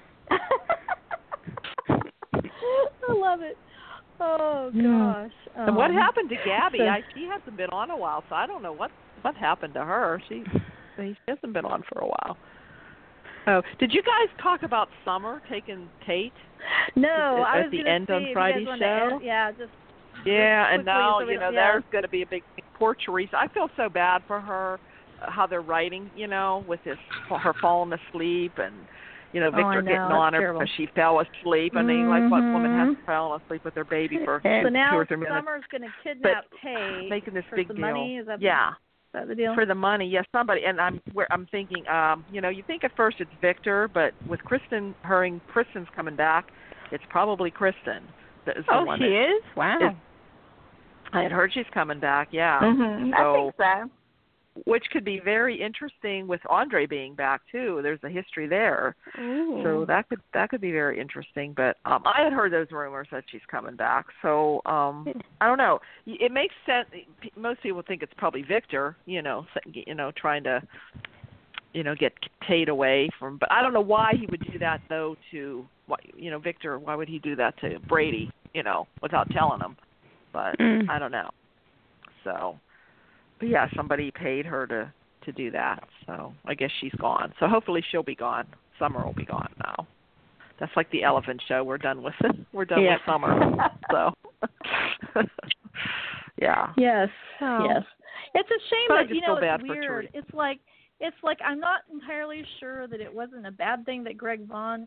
I love it. Oh, gosh. And what happened to Gabby? She hasn't been on a while, so I don't know what happened to her. She hasn't been on for a while. Oh, did you guys talk about Summer taking Tate? No, I was at the end on Friday's show. And now there's going to be a big thing. Poor Teresa. I feel so bad for her. How they're writing, with her falling asleep and Victor getting on her because she fell asleep. I mean, like what woman has fallen asleep with their baby for 2 or 3 minutes? Summer's going to kidnap Tate making this for big the deal. money. Is that the deal? For the money, yes, somebody. And I'm thinking, you think at first it's Victor, but with Kristen's coming back, it's probably Kristen. That is the one she is? Wow. I had heard she's coming back. Yeah. Mm-hmm. I think so. Which could be very interesting with Andre being back too. There's a history there, so that could be very interesting. But I had heard those rumors that she's coming back, so I don't know. It makes sense. Most people think it's probably Victor, trying to, get Tate away from. But I don't know why he would do that though. Victor, why would he do that to Brady? Without telling him. But I don't know. So. But yeah, somebody paid her to do that, so I guess she's gone. So hopefully she'll be gone. Summer will be gone now. That's like the Elephant Show. We're done with it. We're done with Summer. So yeah. Yes. Yes. It's a shame that it's weird. It's like I'm not entirely sure that it wasn't a bad thing that Greg Vaughn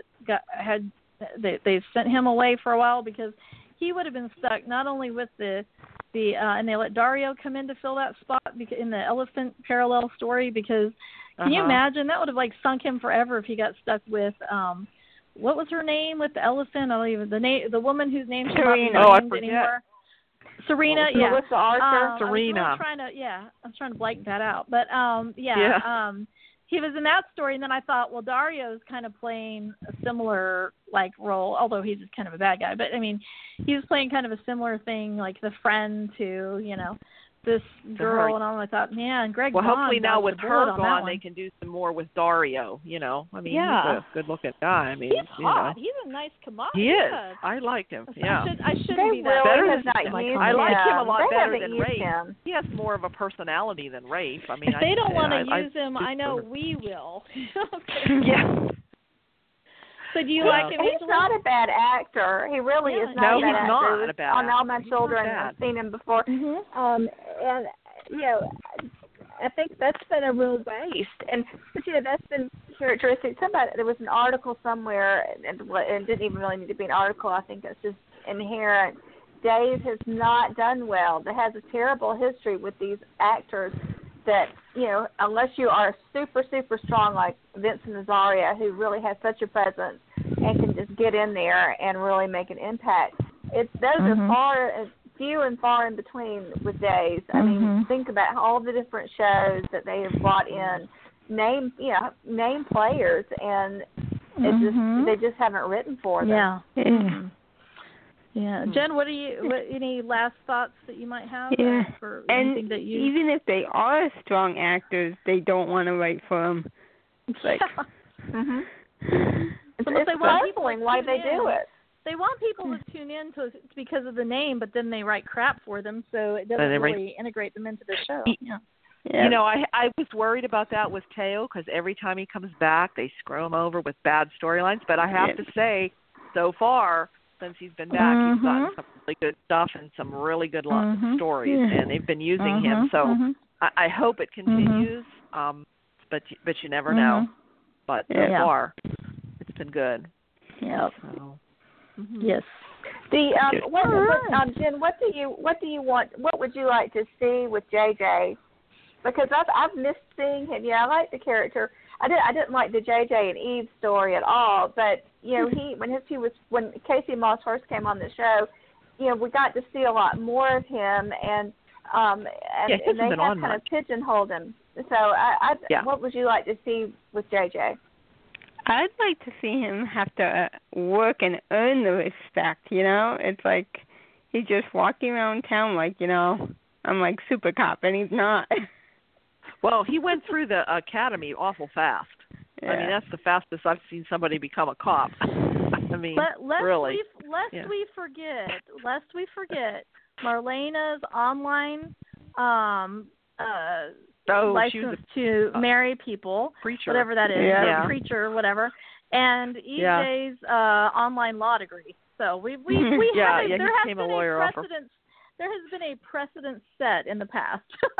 they sent him away for a while, because he would have been stuck not only with and they let Dario come in to fill that spot in the elephant parallel story, because can you imagine? That would have sunk him forever if he got stuck with what was her name with the elephant? I don't even the woman whose name she's not named anymore. Serena, Melissa Archer. Serena. I was trying to blank that out, but he was in that story, and then I thought, well, Dario's kind of playing a similar role, although he's just kind of a bad guy. But I mean, he was playing kind of a similar thing, like the friend to this girl, and all. I thought, man, Greg. Well, Vaughn hopefully now with her gone, they can do some more with Dario. I mean, he's a good-looking guy. I mean, he's hot. He's a nice commodity. He is. I like him. Yeah. I shouldn't be that better than I like him a lot better than Rafe. He has more of a personality than Rafe. I mean, if they don't want to use him, I know we will. Yeah. So do you like him? He's not a bad actor. He really is not a bad actor. No, he's not a bad actor. On All My Children, I've seen him before. Mm-hmm. And I think that's been a real waste. But that's been characteristic. There was an article somewhere, and it didn't even really need to be an article. I think that's just inherent. Dave has not done well. That has a terrible history with these actors that, unless you are super, super strong like Vincent Azaria, who really has such a presence and can just get in there and really make an impact, those are few and far in between with Dave. I mean, think about all the different shows that they have brought in, name players, and they just haven't written for them. Yeah. Yeah, Jen, any last thoughts that you might have? For anything that you... even if they are strong actors, they don't want to write for them. It's puzzling why they do it. They want people to tune in because of the name, but then they write crap for them, so it doesn't really integrate them into the show. Yeah. I was worried about that with Teo, because every time he comes back, they screw him over with bad storylines. But I have to say, so far, since he's been back, he's gotten some really good stuff and some really good stories, and they've been using him. So I hope it continues, but you never know. But so far, something good. Yep. So. Yes. The Jen, what do you want? What would you like to see with JJ? Because I've missed seeing him. Yeah, I like the character. I didn't like the JJ and Eve story at all. But you know, when Casey Moss first came on the show, you know, we got to see a lot more of him, and they have kind of pigeonholed him. So what would you like to see with JJ? I'd like to see him have to work and earn the respect, you know? It's like he's just walking around town like, you know, I'm like super cop, and he's not. Well, he went through the academy awful fast. Yeah. I mean, that's the fastest I've seen somebody become a cop. I mean, really. Lest we forget, Marlena's online license to marry people, preacher. whatever that is, preacher, whatever, and EJ's online law degree. So we he became a lawyer. There has been a precedent set in the past.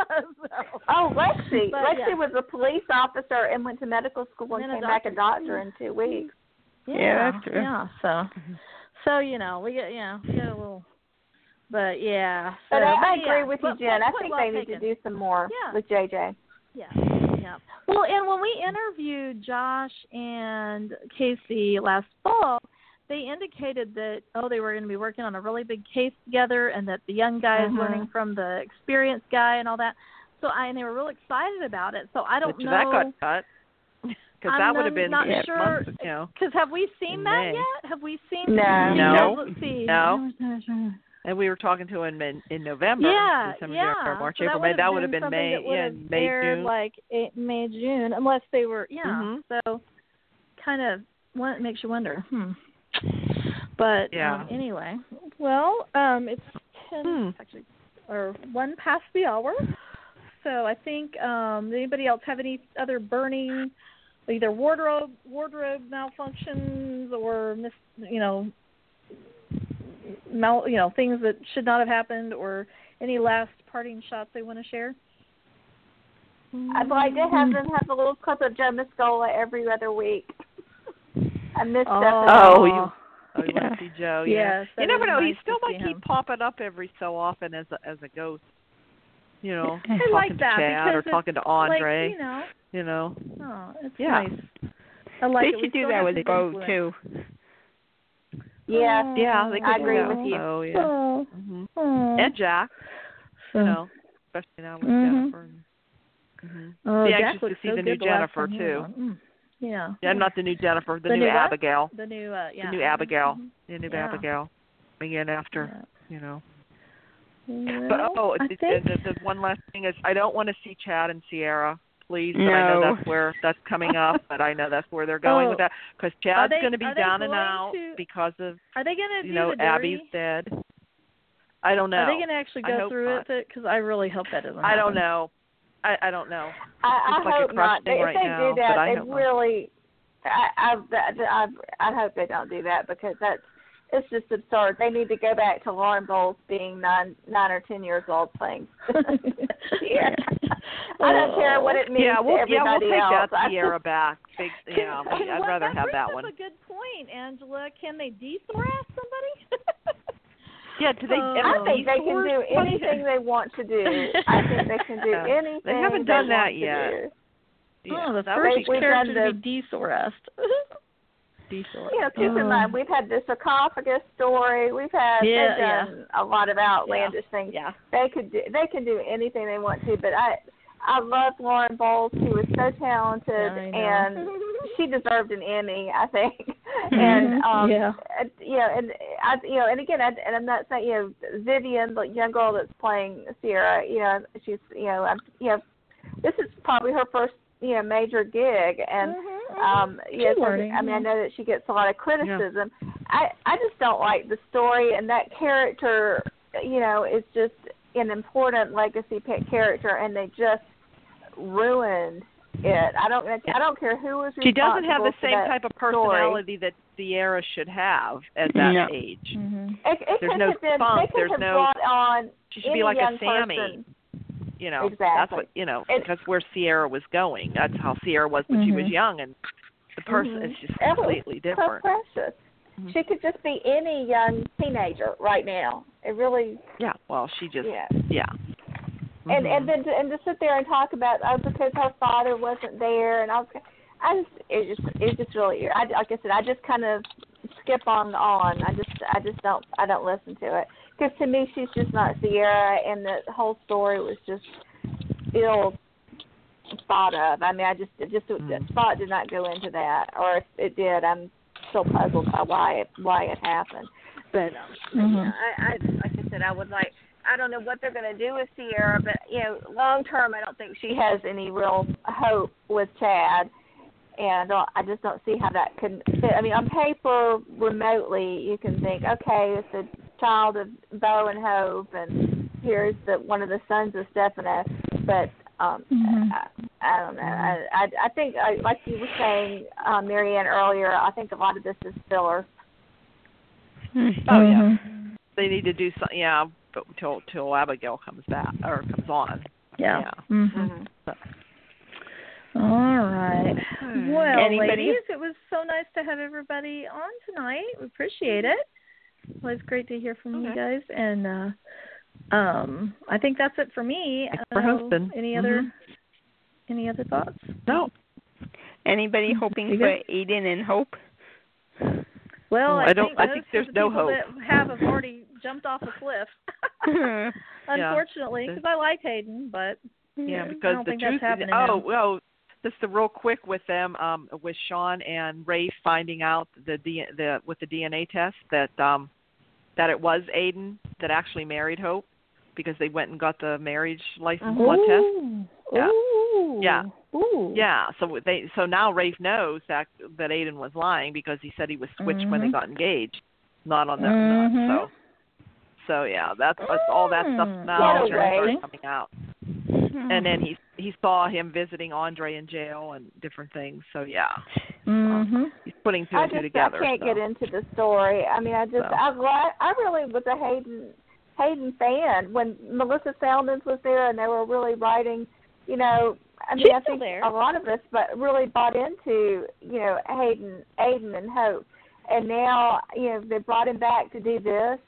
Lexi was a police officer and went to medical school and came back a doctor in 2 weeks. Yeah, that's true. Yeah, so you know, we get a little. But yeah. But I agree with you, Jen. I think they need to do some more with JJ. Yeah. Well, and when we interviewed Josh and Casey last fall, they indicated that they were going to be working on a really big case together, and that the young guy is learning from the experienced guy and all that. So and they were real excited about it. So I don't know. That got cut. Because that would have been not sure. Months, you know. Because have we seen that yet? Have we seen? No. Let's see. No. And we were talking to him in November. December, March, April, May. That would have been May. May, June. Like May, June, unless they were. Yeah. So kind of makes you wonder. But anyway, well, it's 10 actually, or 1 past the hour. So I think anybody else have any other burning, either wardrobe malfunctions or things that should not have happened, or any last parting shots they want to share? I'd like to have them have a little clip of Joe Mascola every other week. I missed that. You want to see Joe? Yes, you never know. He still might keep popping up every so often as a ghost. You know, I talking like to that Chad or talking to Andre. Like, you know. Oh, it's nice. I like they should do that with Bo too. Yeah, they could. I agree with you. Oh, yeah. And Jack. You know, especially now with Jennifer. Oh, Jack looks to see so the good new Jennifer too. Yeah, not the new Jennifer, the new Abigail. The new, The new Abigail. The new Abigail. Again, after, you know. Well, but the one last thing is, I don't want to see Chad and Sierra, please. But No. I know that's where that's coming up, but I know that's where they're going with that. Because Chad's going to be down and out because of, are they going to do the Abby's dead. I don't know. Are they going to actually go through with it? Because I really hope that doesn't happen. I don't know. I don't know. I hope not. If they now, do that, they really. I hope they don't do that, because it's just absurd. They need to go back to Lauren Bowles being 9 or 10 years old playing. I don't care what it means to everybody we'll take else. that Sierra back. I'd rather have that one. That's a good point, Angela. Can they de-thorax somebody? Do they? I think they can do anything they want to do. I think they can do anything. They haven't done that yet. The first character to be de-thoraxed. You know, keep in mind, we've had the sarcophagus story. They've done a lot of outlandish things. Yeah. They can do anything they want to. But I love Lauren Bowles. She was so talented, and she deserved an Emmy, I think. And and again, and I'm not saying Vivian, the young girl that's playing Sierra. She's this is probably her first major gig, and I mean, I know that she gets a lot of criticism. I just don't like the story, and that character, is just an important legacy character, and they just ruined it. I don't care who was responsible. She doesn't have the same that type of personality that Sierra should have at that age. There's no spunk. There's no. She should be like a Sammy. Person. That's what because where Sierra was going. That's how Sierra was when she was young, and the person is just completely different. So precious. Mm-hmm. She could just be any young teenager right now. It really. Yeah. Well, she just. Yeah. Mm-hmm. And then to sit there and talk about because her father wasn't there, and it's just really. Like I said, I just kind of skip on. I don't listen to it because to me she's just not Sierra, and the whole story was just ill thought of. I mean, thought did not go into that, or if it did, I'm still puzzled by why it happened. But I like I said, I don't know what they're going to do with Sierra, but long term, I don't think she has any real hope with Chad, and I just don't see how that can fit. I mean, on paper, remotely, you can think, okay, it's a child of Bo and Hope, and here's one of the sons of Stefano, but I don't know. I think, like you were saying, Marianne, earlier, I think a lot of this is filler. Oh, yeah. They need to do something, but till Abigail comes back or comes on. Yeah. So. All right. Well, ladies, it was so nice to have everybody on tonight. We appreciate it. Well, it's great to hear from you guys, and I think that's it for me. For husband. Any other thoughts? No. Anybody hoping for Aiden and Hope? Well, I think there's no hope. That have already jumped off a cliff. Unfortunately, because I like Hayden, but because I don't think that's happening now. Well, just real quick with them, with Sean and Rafe finding out with the DNA test that it was Aiden that actually married Hope because they went and got the marriage license blood test. Yeah. Ooh. Yeah. Ooh. Yeah. So now Rafe knows that Aiden was lying because he said he was switched when they got engaged, not on that. So yeah, that's all that stuff now starts coming out. And then he saw him visiting Andre in jail and different things. So yeah, he's putting two and two together. I can't get into the story. I mean, I really was a Hayden fan when Melissa Salmons was there, and they were really writing. I mean, I think a lot of us, but really bought into Aiden and Hope, and now they brought him back to do this.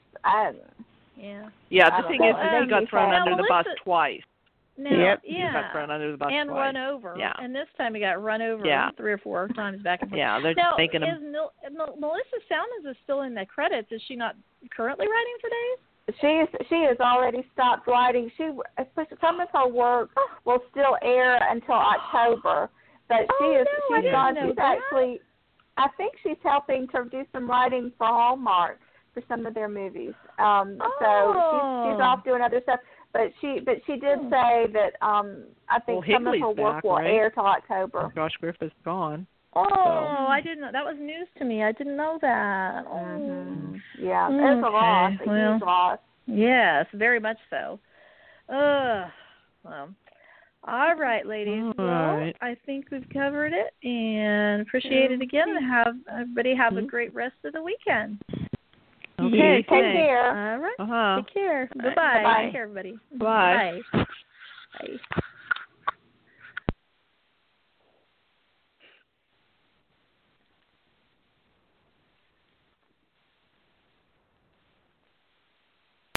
The thing is, he got thrown under the bus twice. Now, he got thrown under the bus and twice. Run over. Yeah. And this time he got run over 3 or 4 times back and forth. Yeah, they're now, making him. Melissa Salmons is still in the credits. Is she not currently writing for Days? She has already stopped writing. Some of her work will still air until October, but she's gone. She's actually, I think she's helping to do some writing for Hallmark for some of their movies. So she's off doing other stuff. But she did say that I think some of her work will air till October. Josh Griffith's gone. I didn't know. That was news to me. I didn't know that. Yeah, it's a loss. A huge loss. Yes, very much so. Well, all right, ladies. I think we've covered it, and appreciate it again. Everybody have a great rest of the weekend. Okay, take care. All right. Take care. Bye-bye. Bye-bye. Take care, everybody. Bye. Bye.